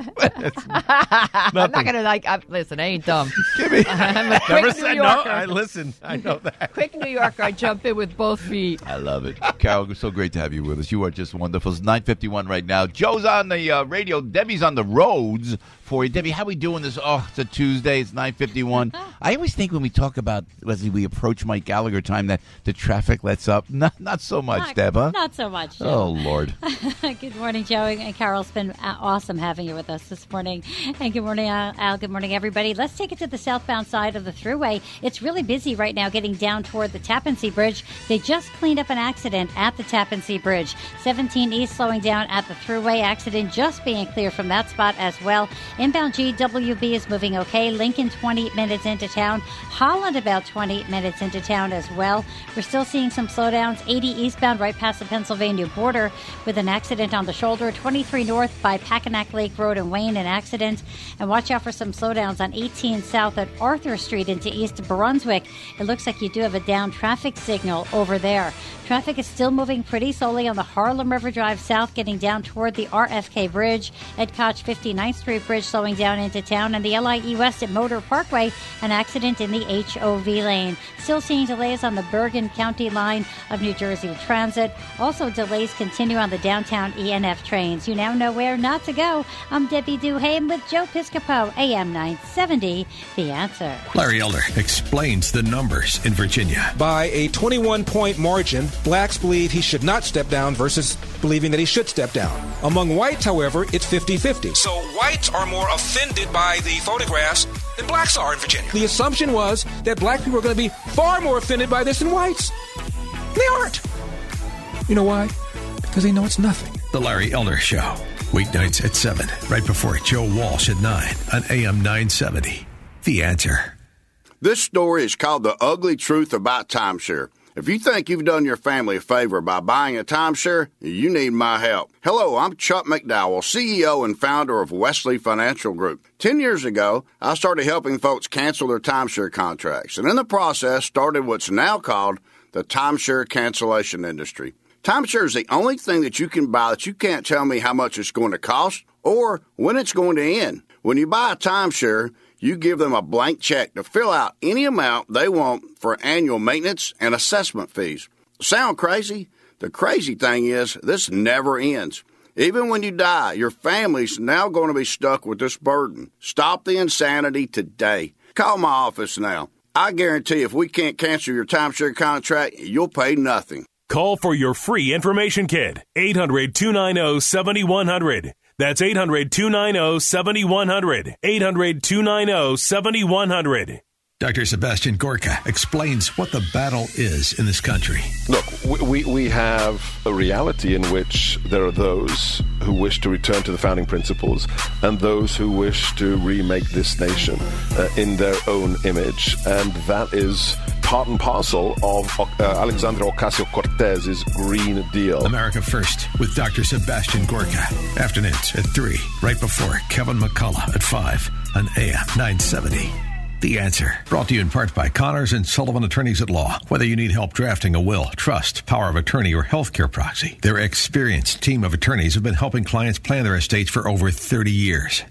Speaker 6: I'm not
Speaker 7: Nothing.
Speaker 6: gonna like. I, listen, I ain't dumb.
Speaker 8: Give me.
Speaker 6: I'm a quick
Speaker 7: Never
Speaker 6: New
Speaker 7: said no.
Speaker 6: Yorker.
Speaker 7: I listen. I know that.
Speaker 6: Quick New Yorker. I jump in with both feet.
Speaker 8: I love it. Carol, it's so great to have you with us. You are just wonderful. It's nine fifty-one right now. Joe's on the uh, radio. Debbie's on the roads for you. Debbie, how we doing this? Oh, it's a Tuesday. It's nine fifty-one. I always think when we talk about, as we approach Mike Gallagher time, that the traffic lets up. Not, not so much,
Speaker 10: Not,
Speaker 8: Deb, huh?
Speaker 10: not so much. Joe.
Speaker 8: Oh, Lord.
Speaker 10: Good morning, Joe and Carol. It's been uh, awesome having you with us this morning. And good morning, Al. Al. Good morning, everybody. Let's take it to the southbound side of the thruway. It's really busy right now getting down toward the Tappan Zee Bridge. They just cleaned up an accident at the Tappan Zee Bridge. seventeen East slowing down at the thruway. Accident just being clear from that spot as well. Inbound G W B is moving okay. Lincoln twenty minutes into town. Holland about twenty minutes into town as well. We're still seeing some slowdowns. eighty eastbound right past the Pennsylvania border with an accident on the shoulder. twenty-three north by Packanack Lake Road and Wayne, an accident. And watch out for some slowdowns on eighteen south at Arthur Street into East Brunswick. It looks like you do have a down traffic signal over there. Traffic is still moving pretty slowly on the Harlem River Drive south, getting down toward the R F K Bridge. Ed Koch fifty-ninth Street Bridge slowing down into town. And the L I E West at Motor Parkway, an accident in the H O V lane. Still seeing delays on the Bergen County line of New Jersey Transit. Also, delays continue on the downtown E N F trains. You now know where not to go. I'm Debbie Duhame with Joe Piscopo, A M nine seventy, The Answer.
Speaker 1: Larry Elder explains the numbers in Virginia.
Speaker 12: By a twenty-one point margin, blacks believe he should not step down versus believing that he should step down. Among whites, however, it's fifty-fifty.
Speaker 19: So whites are more offended by the photographs than blacks are in Virginia.
Speaker 12: The assumption was that black people are going to be far more offended by this than whites. They aren't. You know why? Because they know it's nothing.
Speaker 1: The Larry Elder Show. Weeknights at seven, right before Joe Walsh at nine on A M nine seventy. The Answer.
Speaker 20: This story is called The Ugly Truth About Timeshare. If you think you've done your family a favor by buying a timeshare, you need my help. Hello, I'm Chuck McDowell, C E O and founder of Wesley Financial Group. Ten years ago, I started helping folks cancel their timeshare contracts, and in the process started what's now called the timeshare cancellation industry. Timeshare is the only thing that you can buy that you can't tell me how much it's going to cost or when it's going to end. When you buy a timeshare, you give them a blank check to fill out any amount they want for annual maintenance and assessment fees. Sound crazy? The crazy thing is, this never ends. Even when you die, your family's now going to be stuck with this burden. Stop the insanity today. Call my office now. I guarantee if we can't cancel your timeshare contract, you'll pay nothing.
Speaker 21: Call for your free information kit. eight hundred, two nine zero, seven one zero zero. That's eight hundred, two nine zero, seven one zero zero. eight hundred, two nine zero, seven one zero zero.
Speaker 1: Doctor Sebastian Gorka explains what the battle is in this country.
Speaker 22: Look, we, we have a reality in which there are those who wish to return to the founding principles and those who wish to remake this nation uh, in their own image. And that is part and parcel of uh, Alexandria Ocasio-Cortez's Green Deal.
Speaker 1: America First with Doctor Sebastian Gorka. Afternoons at three, right before Kevin McCullough at five on A M nine seventy. The Answer. Brought to you in part by Connors and Sullivan Attorneys at Law. Whether you need help drafting a will, trust, power of attorney, or healthcare proxy, their experienced team of attorneys have been helping clients plan their estates for over thirty years.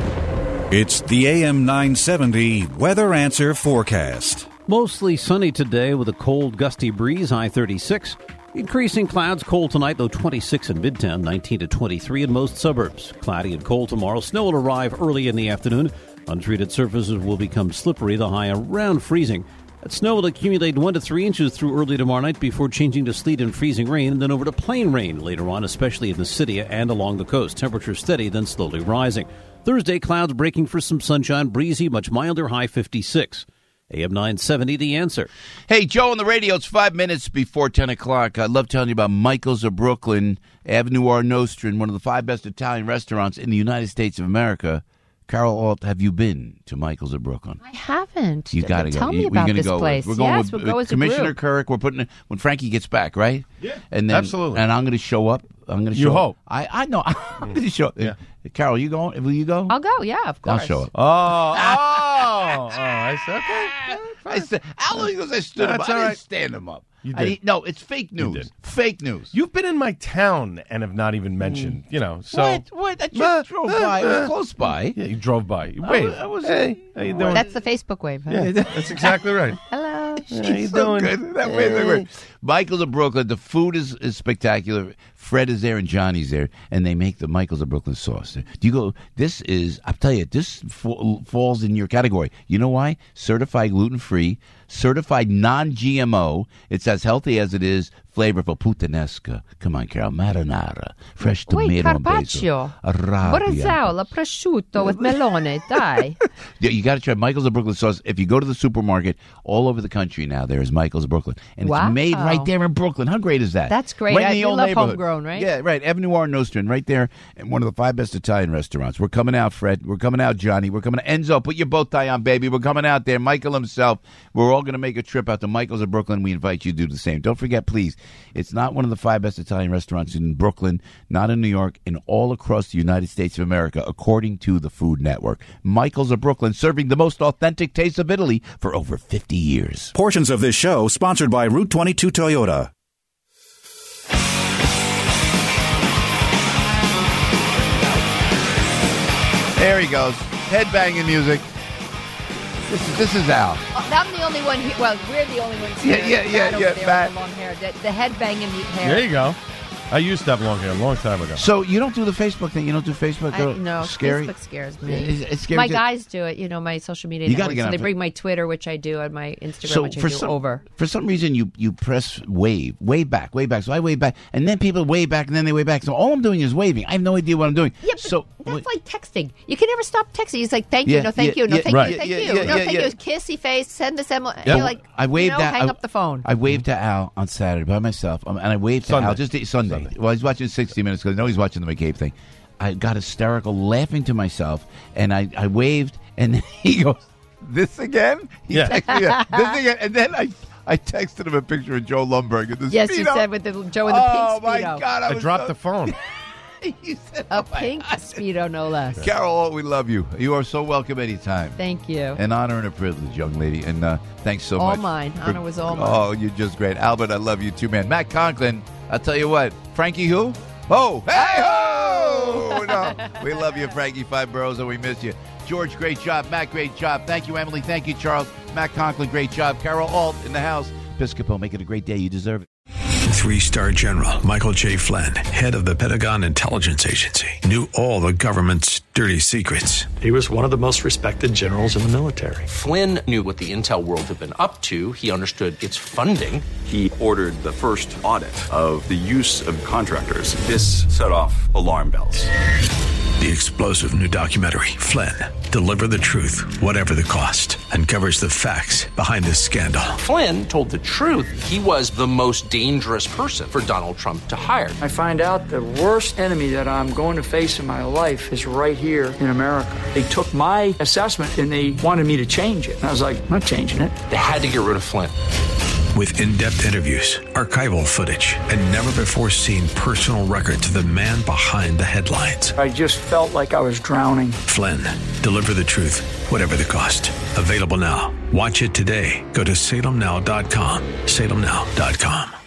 Speaker 16: It's the A M nine seventy Weather Answer Forecast.
Speaker 23: Mostly sunny today with a cold, gusty breeze, high thirty-six. Increasing clouds, cold tonight, low twenty-six in Midtown, nineteen to twenty-three in most suburbs. Cloudy and cold tomorrow. Snow will arrive early in the afternoon. Untreated surfaces will become slippery, the high around freezing. That snow will accumulate one to three inches through early tomorrow night before changing to sleet and freezing rain, and then over to plain rain later on, especially in the city and along the coast. Temperature steady, then slowly rising. Thursday, clouds breaking for some sunshine, breezy, much milder, high fifty-six. A M nine seventy, The Answer.
Speaker 8: Hey, Joe on the radio. It's five minutes before ten o'clock. I love telling you about Michael's of Brooklyn, Avenue R. Nostrand, one of the five best Italian restaurants in the United States of America. Carol Alt, have you been to Michael's of Brooklyn?
Speaker 6: I haven't.
Speaker 8: You got to go.
Speaker 6: Tell me
Speaker 8: We're
Speaker 6: about
Speaker 8: gonna
Speaker 6: this
Speaker 8: go.
Speaker 6: place.
Speaker 8: We're going
Speaker 6: yes,
Speaker 8: with,
Speaker 6: we'll go
Speaker 8: with
Speaker 6: as a
Speaker 8: Commissioner
Speaker 6: group.
Speaker 8: Kirk. We're putting it when Frankie gets back, right?
Speaker 7: Yeah,
Speaker 8: and then,
Speaker 7: absolutely.
Speaker 8: And I'm going to show up. I'm going to show
Speaker 7: You
Speaker 8: up.
Speaker 7: hope.
Speaker 8: I, I know. I'm going to show up.
Speaker 7: Yeah.
Speaker 8: Carol, you going? Will you go?
Speaker 6: I'll go. Yeah, of course.
Speaker 8: I'll show up.
Speaker 7: Oh, oh, oh! I said, okay.
Speaker 8: I said, how long ago I stood
Speaker 7: That's
Speaker 8: him up?
Speaker 7: all
Speaker 8: I
Speaker 7: right.
Speaker 8: didn't stand him up.
Speaker 7: You
Speaker 8: I
Speaker 7: did.
Speaker 8: didn't- no, it's fake news.
Speaker 7: did.
Speaker 8: Fake news.
Speaker 7: You've been in my town and have not even mentioned, you know. So
Speaker 8: What? What? I just drove by. It was close by.
Speaker 7: Yeah, you drove by.
Speaker 8: I
Speaker 7: Wait,
Speaker 8: was- I was-
Speaker 7: hey, how you doing?
Speaker 6: That's the Facebook wave. Huh?
Speaker 7: yeah, that's exactly right.
Speaker 6: Hello.
Speaker 7: How you
Speaker 8: so
Speaker 7: doing?
Speaker 8: good. That way they were. Michael's of Brooklyn. The food is, is spectacular. Fred is there and Johnny's there, and they make the Michael's of Brooklyn sauce. Do you go? This is. I'll tell you. This fa- falls in your category. You know why? Certified gluten free, certified non G M O. It's as healthy as it is flavorful. Puttanesca. Come on, Carol. Marinara. Fresh tomato
Speaker 6: Wait,
Speaker 8: and basil.
Speaker 6: carpaccio.
Speaker 8: Arrabbiata.
Speaker 6: Bresaola, prosciutto with melone. Dai.
Speaker 8: Yeah, you got to try Michael's of Brooklyn sauce. If you go to the supermarket all over the country now, there is Michael's of Brooklyn, and
Speaker 6: Wow.
Speaker 8: it's made right there in Brooklyn. How great is that?
Speaker 6: That's great.
Speaker 8: Right in
Speaker 6: I-
Speaker 8: the
Speaker 6: we
Speaker 8: old
Speaker 6: love
Speaker 8: neighborhood.
Speaker 6: homegrown, right?
Speaker 8: Yeah, right. Avenue R. Nostrand, right there, and one of the five best Italian restaurants. We're coming out, Fred. We're coming out, Johnny. We're coming out. Enzo, put your bow tie on, baby. We're coming out there. Michael himself. We're all going to make a trip out to Michael's of Brooklyn. We invite you to do the same. Don't forget, please, it's not one of the five best Italian restaurants in Brooklyn, not in New York, and all across the United States of America, according to the Food Network. Michael's of Brooklyn, serving the most authentic taste of Italy for over fifty years.
Speaker 16: Portions of this show sponsored by Route twenty-two Toyota.
Speaker 8: There he goes. Headbanging music. This is, this is Al.
Speaker 6: Oh, I'm the only one here. Well, we're the only ones here.
Speaker 8: Yeah, yeah, yeah,
Speaker 6: Matt over
Speaker 8: yeah,
Speaker 6: there
Speaker 8: Matt.
Speaker 6: with the long hair. The, the headbanging hair.
Speaker 7: There you go. I used to have long hair a long time ago.
Speaker 8: So you don't do the Facebook thing? You don't do Facebook?
Speaker 6: I,
Speaker 8: Oh,
Speaker 6: no,
Speaker 8: scary.
Speaker 6: Facebook scares me.
Speaker 8: It's, it's scary.
Speaker 6: My
Speaker 8: to-
Speaker 6: guys do it. You know, my social media
Speaker 8: You gotta
Speaker 6: networks.
Speaker 8: get
Speaker 6: So
Speaker 8: on
Speaker 6: they
Speaker 8: fa-
Speaker 6: bring my Twitter, which I do, and my Instagram,
Speaker 8: So
Speaker 6: which I
Speaker 8: for
Speaker 6: do
Speaker 8: some,
Speaker 6: over.
Speaker 8: for some reason you you press wave, way back, way back. So I wave back, and then people wave back, and then they wave back. So all I'm doing is waving. I have no idea what I'm doing.
Speaker 6: Yeah, but
Speaker 8: so
Speaker 6: that's like texting. You can never stop texting. It's like, thank you,
Speaker 8: Yeah,
Speaker 6: no, thank
Speaker 8: yeah,
Speaker 6: you, no,
Speaker 8: yeah,
Speaker 6: thank
Speaker 8: right.
Speaker 6: you, thank
Speaker 8: Yeah,
Speaker 6: you,
Speaker 8: yeah,
Speaker 6: no,
Speaker 8: yeah,
Speaker 6: thank
Speaker 8: yeah.
Speaker 6: you. Kissy face, send this emblem.
Speaker 8: Yeah.
Speaker 6: You're like,
Speaker 8: I waved
Speaker 6: you know,
Speaker 8: at,
Speaker 6: hang
Speaker 8: I,
Speaker 6: up the phone.
Speaker 8: I waved to Al on Saturday by myself, um, and I waved to
Speaker 7: Sunday.
Speaker 8: Al just Sunday. Sunday. Well, he's watching sixty minutes because I know he's watching the McCabe thing. I got hysterical, laughing to myself, and I, I waved, and he goes, "This again?" He
Speaker 7: Yeah.
Speaker 8: texted me, yeah, this again, and then I. I texted him a picture of Joe Lumberg. With the
Speaker 6: Yes, you
Speaker 8: Speedo.
Speaker 6: said with the Joe in the
Speaker 8: oh,
Speaker 6: pink
Speaker 8: my
Speaker 6: Speedo.
Speaker 8: God! I,
Speaker 7: I
Speaker 8: was
Speaker 7: dropped
Speaker 8: so-
Speaker 7: the phone.
Speaker 8: You said,
Speaker 6: A
Speaker 8: oh my
Speaker 6: pink
Speaker 8: God.
Speaker 6: Speedo, no less.
Speaker 8: Carol, we love you. You are so welcome anytime.
Speaker 6: Thank you.
Speaker 8: An honor and a privilege, young lady. And uh, thanks so
Speaker 6: All
Speaker 8: much.
Speaker 6: mine.
Speaker 8: for-
Speaker 6: Honor was all mine.
Speaker 8: Oh, you're just great. Albert, I love you too, man. Matt Conklin, I'll tell you what. Frankie who? Oh, hey ho! know. We love you, Frankie Five Boroughs, and we miss you. George, great job. Matt, great job. Thank you, Emily. Thank you, Charles. Matt Conklin, great job. Carol Alt in the house. Piscopo, make it a great day. You deserve it.
Speaker 1: Three-star General Michael J. Flynn, head of the Pentagon Intelligence Agency, knew all the government's dirty secrets.
Speaker 2: He was one of the most respected generals in the military.
Speaker 3: Flynn knew what the intel world had been up to. He understood its funding.
Speaker 5: He ordered the first audit of the use of contractors. This set off alarm bells.
Speaker 1: The explosive new documentary, Flynn, Deliver the Truth, Whatever the Cost, uncovers the facts behind this scandal.
Speaker 3: Flynn told the truth. He was the most dangerous person for Donald Trump to hire.
Speaker 24: I find out the worst enemy that I'm going to face in my life is right here in America. They took my assessment and they wanted me to change it. And I was like, I'm not changing it.
Speaker 3: They had to get rid of Flynn.
Speaker 1: With in-depth interviews, archival footage, and never-before-seen personal records of the man behind the headlines.
Speaker 24: I just felt like I was drowning.
Speaker 1: Flynn, Deliver the Truth, Whatever the Cost. Available now. Watch it today. Go to salem now dot com. salem now dot com.